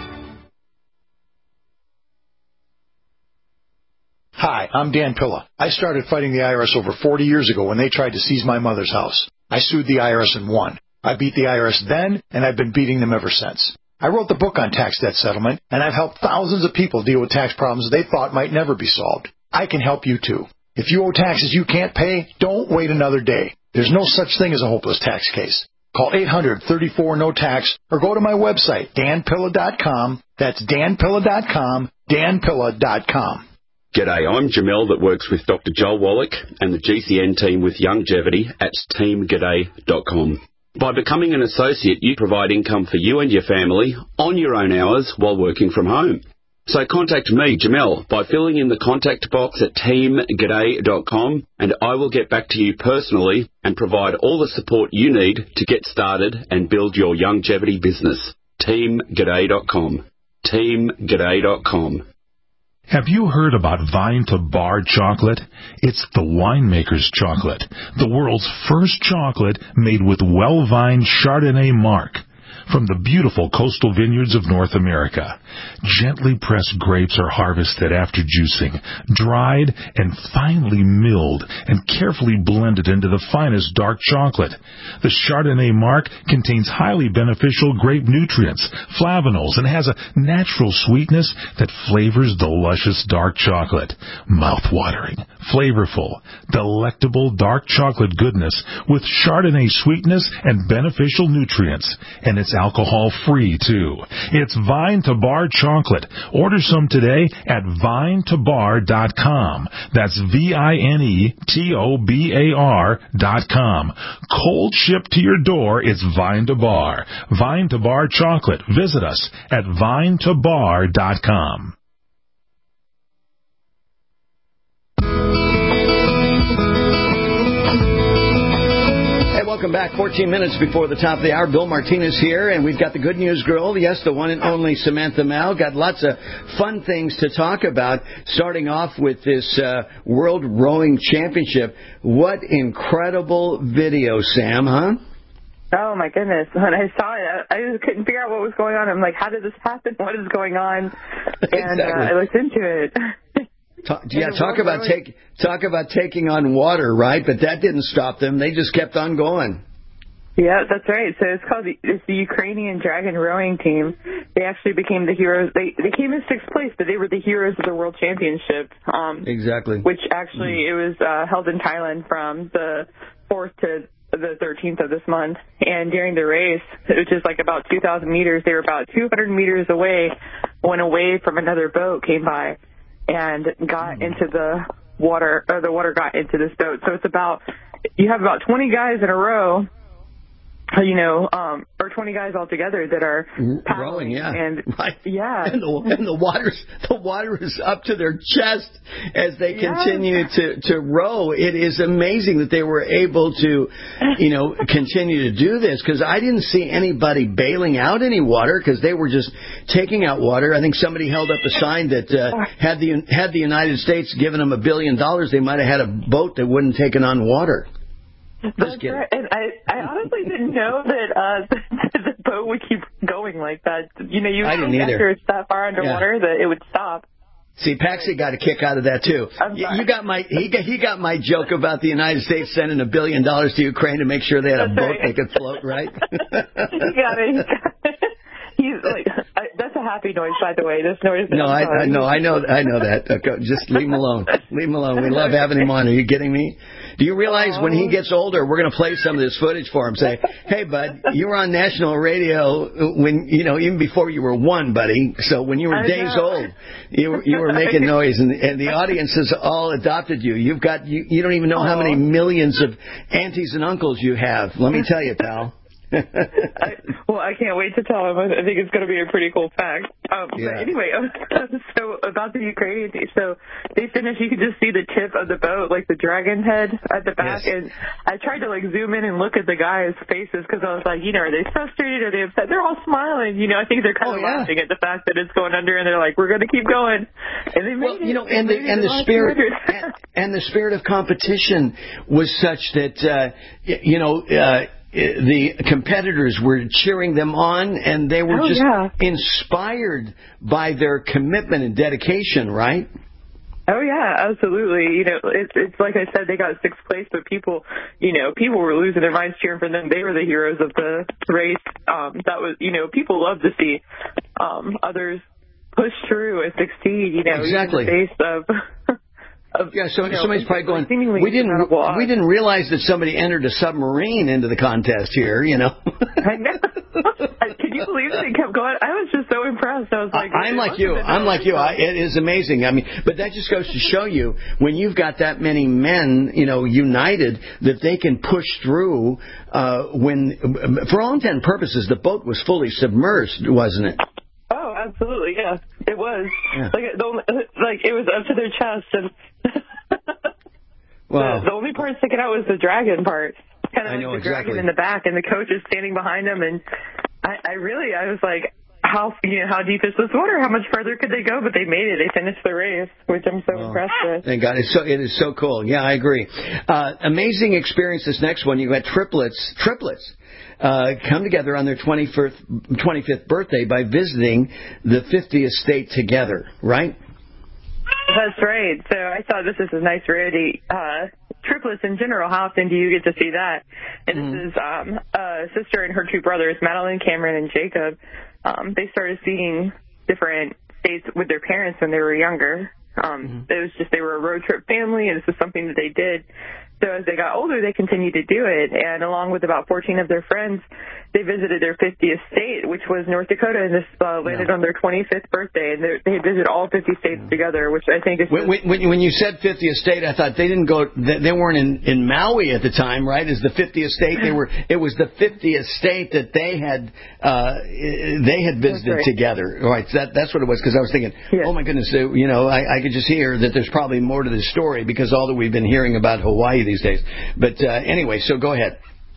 Hi, I'm Dan Pilla. I started fighting the I R S over forty years ago when they tried to seize my mother's house. I sued the I R S and won. I beat the I R S then, and I've been beating them ever since. I wrote the book on tax debt settlement, and I've helped thousands of people deal with tax problems they thought might never be solved. I can help you too. If you owe taxes you can't pay, don't wait another day. There's no such thing as a hopeless tax case. Call eight hundred, thirty-four, no tax or go to my website, dan pilla dot com. That's dan pilla dot com, dan pilla dot com. G'day, I'm Jamel that works with Doctor Joel Wallach and the G C N team with Longevity at team g'day dot com. By becoming an associate, you provide income for you and your family on your own hours while working from home. So contact me, Jamel, by filling in the contact box at team g'day dot com, and I will get back to you personally and provide all the support you need to get started and build your longevity business. team g'day dot com. team g'day dot com. Have you heard about Vine to Bar chocolate? It's the winemaker's chocolate, the world's first chocolate made with well-vined Chardonnay marc from the beautiful coastal vineyards of North America. Gently pressed grapes are harvested after juicing, dried and finely milled and carefully blended into the finest dark chocolate. The Chardonnay marc contains highly beneficial grape nutrients, flavanols, and has a natural sweetness that flavors the luscious dark chocolate. Mouth-watering, flavorful, delectable dark chocolate goodness with Chardonnay sweetness and beneficial nutrients. And it's alcohol-free, too. It's Vine to Bar chocolate. Order some today at vine to bar dot com. That's V I N E T O B A R dot com. Cold shipped to your door, it's Vine to Bar. Vine to Bar chocolate. Visit us at vine to bar dot com. Welcome back. fourteen minutes before the top of the hour. Bill Martinez here, and we've got the Good News Girl. Yes, the one and only Samantha Mal. Got lots of fun things to talk about, starting off with this uh, World Rowing Championship. What incredible video, Sam, huh? Oh, my goodness. When I saw it, I just couldn't figure out what was going on. I'm like, how did this happen? What is going on? And exactly. uh, I looked into it. Talk, yeah, talk about take talk about taking on water, right? But that didn't stop them. They just kept on going. Yeah, that's right. So it's called the, it's the Ukrainian Dragon Rowing Team. They actually became the heroes. They they came in sixth place, but they were the heroes of the World Championship. Um, exactly. Which actually mm. it was uh, held in Thailand from the fourth to the thirteenth of this month. And during the race, which is like about two thousand meters, they were about two hundred meters away when a wave from another boat came by and got into the water, or the water got into this boat. So it's about, you have about twenty guys in a row, you know, um, or twenty guys altogether that are rowing, yeah, and right, yeah, and the, and the water's the water is up to their chest as they yeah. continue to to row. It is amazing that they were able to, you know, continue to do this, because I didn't see anybody bailing out any water, because they were just taking out water. I think somebody held up a sign that uh, had the had the United States given them a billion dollars, they might have had a boat that wouldn't have taken on water. That's right. And I, I honestly didn't know that uh, the, the boat would keep going like that. You know, you I didn't either. After it's that far underwater, yeah. that it would stop. See, Paxi got a kick out of that too. You got my he got he got my joke about the United States sending a billion dollars to Ukraine to make sure they had a That's boat right. they could float, right? You got it. He's like, I, that's a happy noise, by the way. This noise. No, I, I know, I know, I know that. Okay, just leave him alone. Leave him alone. We love having him on. Are you kidding me? Do you realize when he gets older, we're going to play some of this footage for him? Say, hey, bud, you were on national radio when, you know, even before you were one, buddy. So when you were I days know. old, you were, you were making noise, and, and the audience has all adopted you. You've got, you, you don't even know how many millions of aunties and uncles you have. Let me tell you, pal. I, well, I can't wait to tell him. I think it's going to be a pretty cool fact. Um, Yeah. But anyway, so about the Ukrainian team. So they finished. You could just see the tip of the boat, like the dragon head at the back. Yes. And I tried to like zoom in and look at the guys' faces because I was like, you know, are they frustrated? Are they upset? They're all smiling. You know, I think they're kind Oh, of yeah. laughing at the fact that it's going under, and they're like, we're going to keep going. And they made Well, it. you know, They and the made it and the last spirit two hundred. and, and the spirit of competition was such that uh, y- you know uh, the competitors were cheering them on, and they were Oh, just yeah. inspired by their commitment and dedication. Right? Oh yeah, absolutely. You know, it's it's like I said, they got sixth place, but people, you know, people were losing their minds cheering for them. They were the heroes of the race. Um, that was, you know, people love to see um, others push through and succeed. You know, Exactly. in the face of. of Yeah. So you know, somebody's probably going. seemingly We didn't. insurmountable odds. We didn't realize that somebody entered a submarine into the contest here. You know. I know. Can you believe it? It kept going. I was just so impressed. I was like, I'm like you. I'm like you. I, it is amazing. I mean, but that just goes to show you when you've got that many men, you know, united, that they can push through. Uh, when, for all intent and purposes, the boat was fully submerged, wasn't it? Oh, absolutely. Yeah, it was. Yeah. Like the only, like it was up to their chest, and Wow. the, the only part sticking out was the dragon part. Kind of I like know, the exactly. dragon in the back, and the coach is standing behind him, and I, I really, I was like, how you know how deep is this water? How much further could they go? But they made it. They finished the race, which I'm so impressed with. Thank God. It's so, it is so cool. Yeah, I agree. Uh, amazing experience, this next one. You got triplets, triplets, uh, come together on their twenty-fifth, twenty-fifth birthday by visiting the fiftieth state together, right? That's right. So I thought this is a nice rarity. Uh, triplets in general, how often do you get to see that? And mm. this is um, a sister and her two brothers, Madeline, Cameron, and Jacob. Um, they started seeing different states with their parents when they were younger. Um, mm. It was just they were a road trip family, and this was something that they did. So as they got older, they continued to do it. And along with about fourteen of their friends, they visited their fiftieth state, which was North Dakota, and this uh, landed yeah. on their twenty-fifth birthday. And they had visited all fifty states yeah. together, which I think is... When, when, when you said fiftieth state, I thought they didn't go... They weren't in, in Maui at the time, right? As the fiftieth state, they were. It was the fiftieth state that they had uh, they had visited right. together. Right? So that, that's what it was, because I was thinking, yes. oh, my goodness, you know, I, I could just hear that there's probably more to this story because all that we've been hearing about Hawaii these days. But uh, anyway, so go ahead.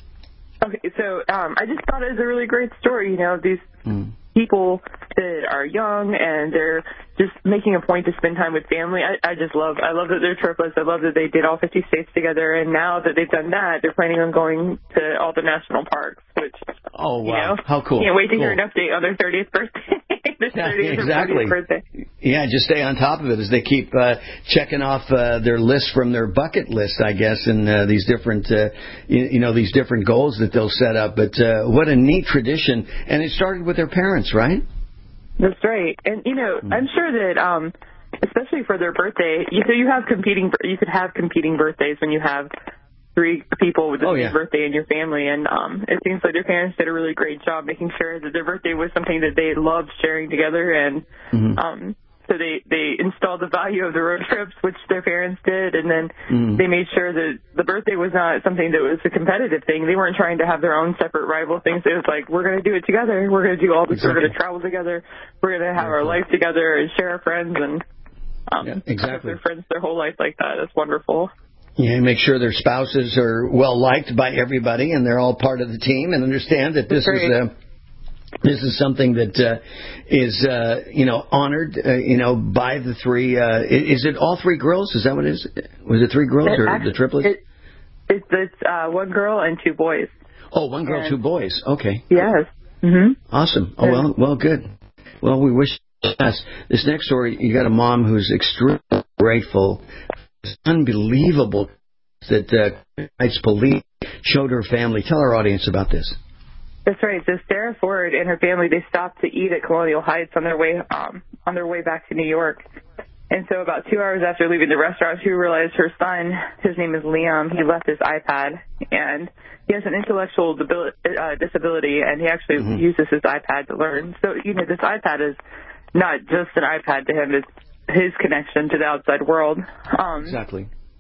Okay, so um, I just thought it was a really great story. You know, these mm. people that are young and they're just making a point to spend time with family. I, I just love, I love that they're triplets. I love that they did all fifty states together. And now that they've done that, they're planning on going to all the national parks, which, oh, wow. you know, how cool. Can't wait to cool. hear an update on their thirtieth birthday. Yeah, exactly. Birthday. Yeah, just stay on top of it as they keep uh, checking off uh, their list from their bucket list, I guess, and uh, these different, uh, you, you know, these different goals that they'll set up. But uh, what a neat tradition, and it started with their parents, right? That's right, and you know, mm. I'm sure that, um, especially for their birthday, you, so you have competing, you could have competing birthdays when you have three people with the oh, same yeah. birthday in your family, and um, it seems like their parents did a really great job making sure that their birthday was something that they loved sharing together, and mm-hmm. um, so they, they installed the value of the road trips, which their parents did, and then mm. they made sure that the birthday was not something that was a competitive thing. They weren't trying to have their own separate rival things. It was like, we're going to do it together. We're going to do all this. Exactly. We're going to travel together. We're going to have Very our cool. life together and share our friends, and um, yeah, exactly. have their friends their whole life like that. That's wonderful. Yeah, make sure their spouses are well liked by everybody, and they're all part of the team, and understand that this is uh, this is something that uh, is uh, you know honored uh, you know by the three. Uh, is it all three girls? Is that what it is? Was it three girls it or actually, the triplets? It, it's it's uh, one girl and two boys. Oh, one girl, and, two boys. Okay. Yes. Mm-hmm. Awesome. Oh well, well, good. Well, we wish us this next story. You got a mom who's extremely grateful. It's unbelievable that uh, Heights police showed her family. Tell our audience about this. That's right. So Sarah Ford and her family, they stopped to eat at Colonial Heights on their way um, on their way back to New York. And so about two hours after leaving the restaurant, she realized her son, his name is Liam, he left his iPad, and he has an intellectual debil- uh, disability, and he actually mm-hmm. uses his iPad to learn. So, you know, this iPad is not just an iPad to him, it's his connection to the outside world. Um, exactly.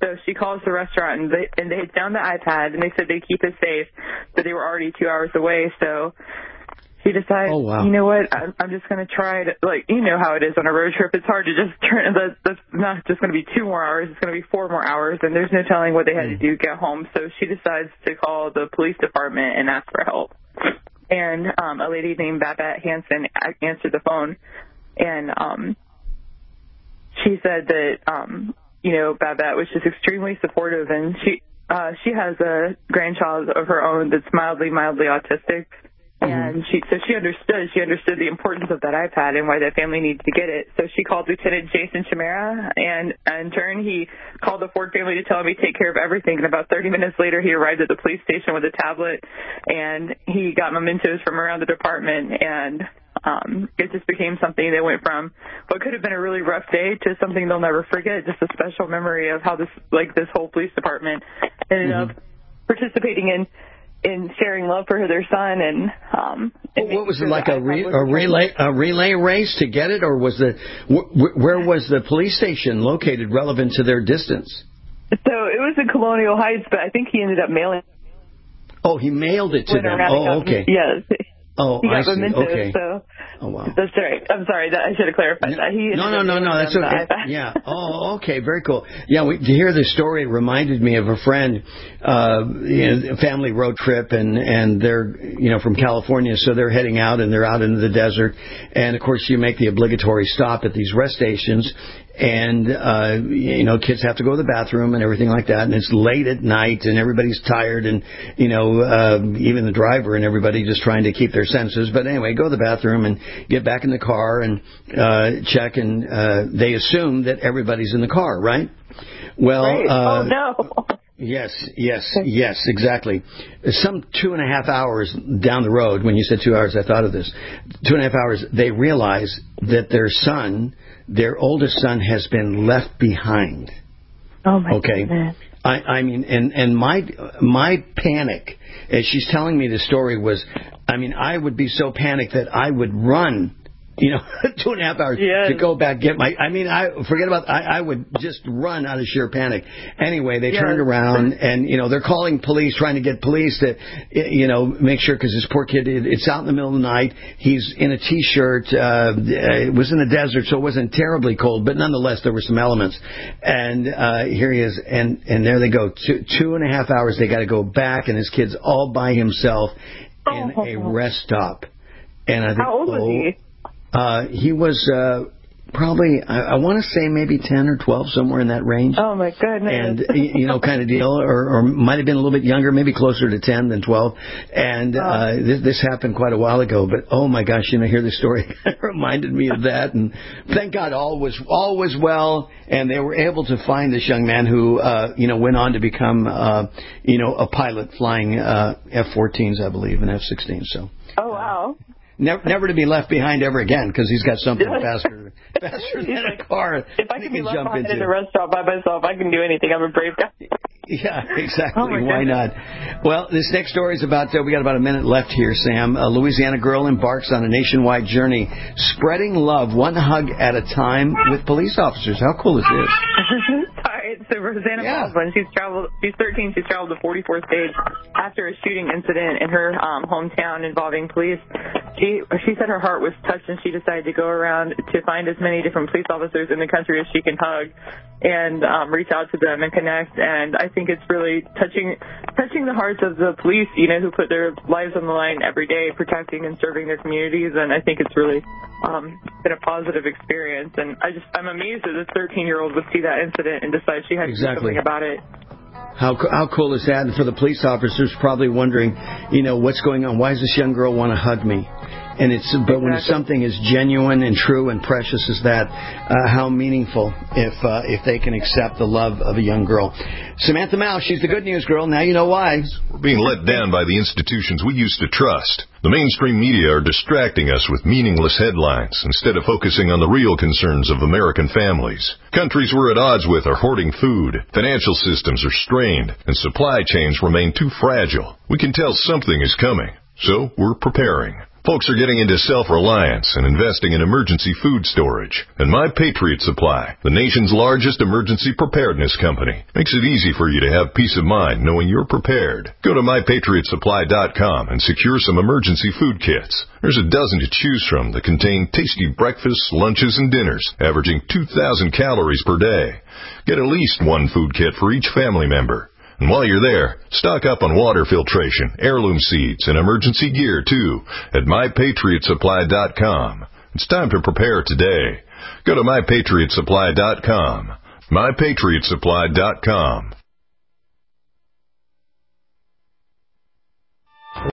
So she calls the restaurant, and they, and they had found the iPad, and they said they'd keep it safe, but they were already two hours away. So she decided, oh, wow. you know what, I'm, I'm just going to try to, like, you know how it is on a road trip. It's hard to just turn, that's, that's not just going to be two more hours. It's going to be four more hours, and there's no telling what they had to do to get home. So she decides to call the police department and ask for help. And um, a lady named Babette Hansen answered the phone, and um, she said that, um, you know, Babette was just extremely supportive, and she uh, she has a grandchild of her own that's mildly, mildly autistic. And she, so she understood, she understood the importance of that iPad and why that family needs to get it. So she called Lieutenant Jason Chimera, and in turn, he called the Ford family to tell him he'd take care of everything. And about thirty minutes later, he arrived at the police station with a tablet, and he got mementos from around the department, and um, it just became something that went from what could have been a really rough day to something they'll never forget, just a special memory of how this, like, this whole police department ended mm-hmm. up participating in in sharing love for their son. And um well, what was it, like a, re- a relay a relay race to get it, or was the wh- where was the police station located relevant to their distance? So it was in Colonial Heights, but I think he ended up mailing. Oh, he mailed it to them. Oh, okay. Yes. Oh, he got I see. mementos, Okay. So oh, wow. That's right. I'm sorry. That, I should have clarified that. He no, no, no, no. That's okay. Yeah. Oh, okay. Very cool. Yeah. We, to hear this story, it reminded me of a friend, uh, you know, a family road trip, and and they're you know from California, so they're heading out, and they're out into the desert, and of course you make the obligatory stop at these rest stations. And, uh, you know, kids have to go to the bathroom and everything like that. And it's late at night and everybody's tired, and, you know, uh, even the driver and everybody just trying to keep their senses. But anyway, go to the bathroom and get back in the car and, uh, check. And, uh, they assume that everybody's in the car, right? Well, right. uh, oh, no. Yes, yes, yes, exactly. Some two and a half hours down the road, when you said two hours, I thought of this. Two and a half hours, they realize that their son, their oldest son, has been left behind. Oh, my okay. goodness. I, I mean, and, and my my panic, as she's telling me the story, was, I mean, I would be so panicked that I would run. You know, two and a half hours yes. to go back get my. I mean, I forget about. I, I would just run out of sheer panic. Anyway, they yes. turned around and you know they're calling police, trying to get police to you know make sure, because this poor kid, it, it's out in the middle of the night. He's in a t-shirt. Uh, it was in the desert, so it wasn't terribly cold, but nonetheless there were some elements. And uh, here he is, and and there they go. Two, two and a half hours. They got to go back, and his kid's all by himself in oh. a rest stop. And I think, how old was oh, he? Uh, he was uh, probably, I, I want to say maybe ten or twelve, somewhere in that range. Oh, my goodness. And, you know, kind of deal, or, or might have been a little bit younger, maybe closer to ten than twelve. And oh. uh, this, this happened quite a while ago. But, oh, my gosh, you know, hear the story reminded me of that. And thank God all was, all was well. And they were able to find this young man who, uh, you know, went on to become, uh, you know, a pilot flying uh, F fourteens, I believe, and F sixteens. So. Oh, wow. Never, never to be left behind ever again, because he's got something faster, faster than like, a car. If I can be left jump behind into. in a restaurant by myself, I can do anything. I'm a brave guy. Yeah, exactly. Oh Why not? Well, this next story is about, uh, we got about a minute left here, Sam. A Louisiana girl embarks on a nationwide journey, spreading love one hug at a time with police officers. How cool is this? Sorry, so Rosanna yeah. Baldwin, she's traveled, she's thirteen, she's traveled to forty-four states after a shooting incident in her um, hometown involving police. She she said her heart was touched, and she decided to go around to find as many different police officers in the country as she can hug and um, reach out to them and connect. And I think it's really touching touching the hearts of the police, you know, who put their lives on the line every day protecting and serving their communities. And I think it's really um, been a positive experience. And I just I'm amazed that this thirteen-year-old would see that incident and decide she had to exactly. do something about it. How how cool is that? And for the police officers probably wondering, you know, what's going on? Why does this young girl want to hug me? And it's but exactly. when something is genuine and true and precious as that, uh, how meaningful if uh, if they can accept the love of a young girl. Samantha Mao, she's the good news girl. Now you know why. We're being let down by the institutions we used to trust. The mainstream media are distracting us with meaningless headlines instead of focusing on the real concerns of American families. Countries we're at odds with are hoarding food, financial systems are strained, and supply chains remain too fragile. We can tell something is coming, so we're preparing. Folks are getting into self-reliance and investing in emergency food storage. And My Patriot Supply, the nation's largest emergency preparedness company, makes it easy for you to have peace of mind knowing you're prepared. Go to my patriot supply dot com and secure some emergency food kits. There's a dozen to choose from that contain tasty breakfasts, lunches, and dinners, averaging two thousand calories per day. Get at least one food kit for each family member. And while you're there, stock up on water filtration, heirloom seeds, and emergency gear, too, at my patriot supply dot com. It's time to prepare today. Go to my patriot supply dot com. my patriot supply dot com.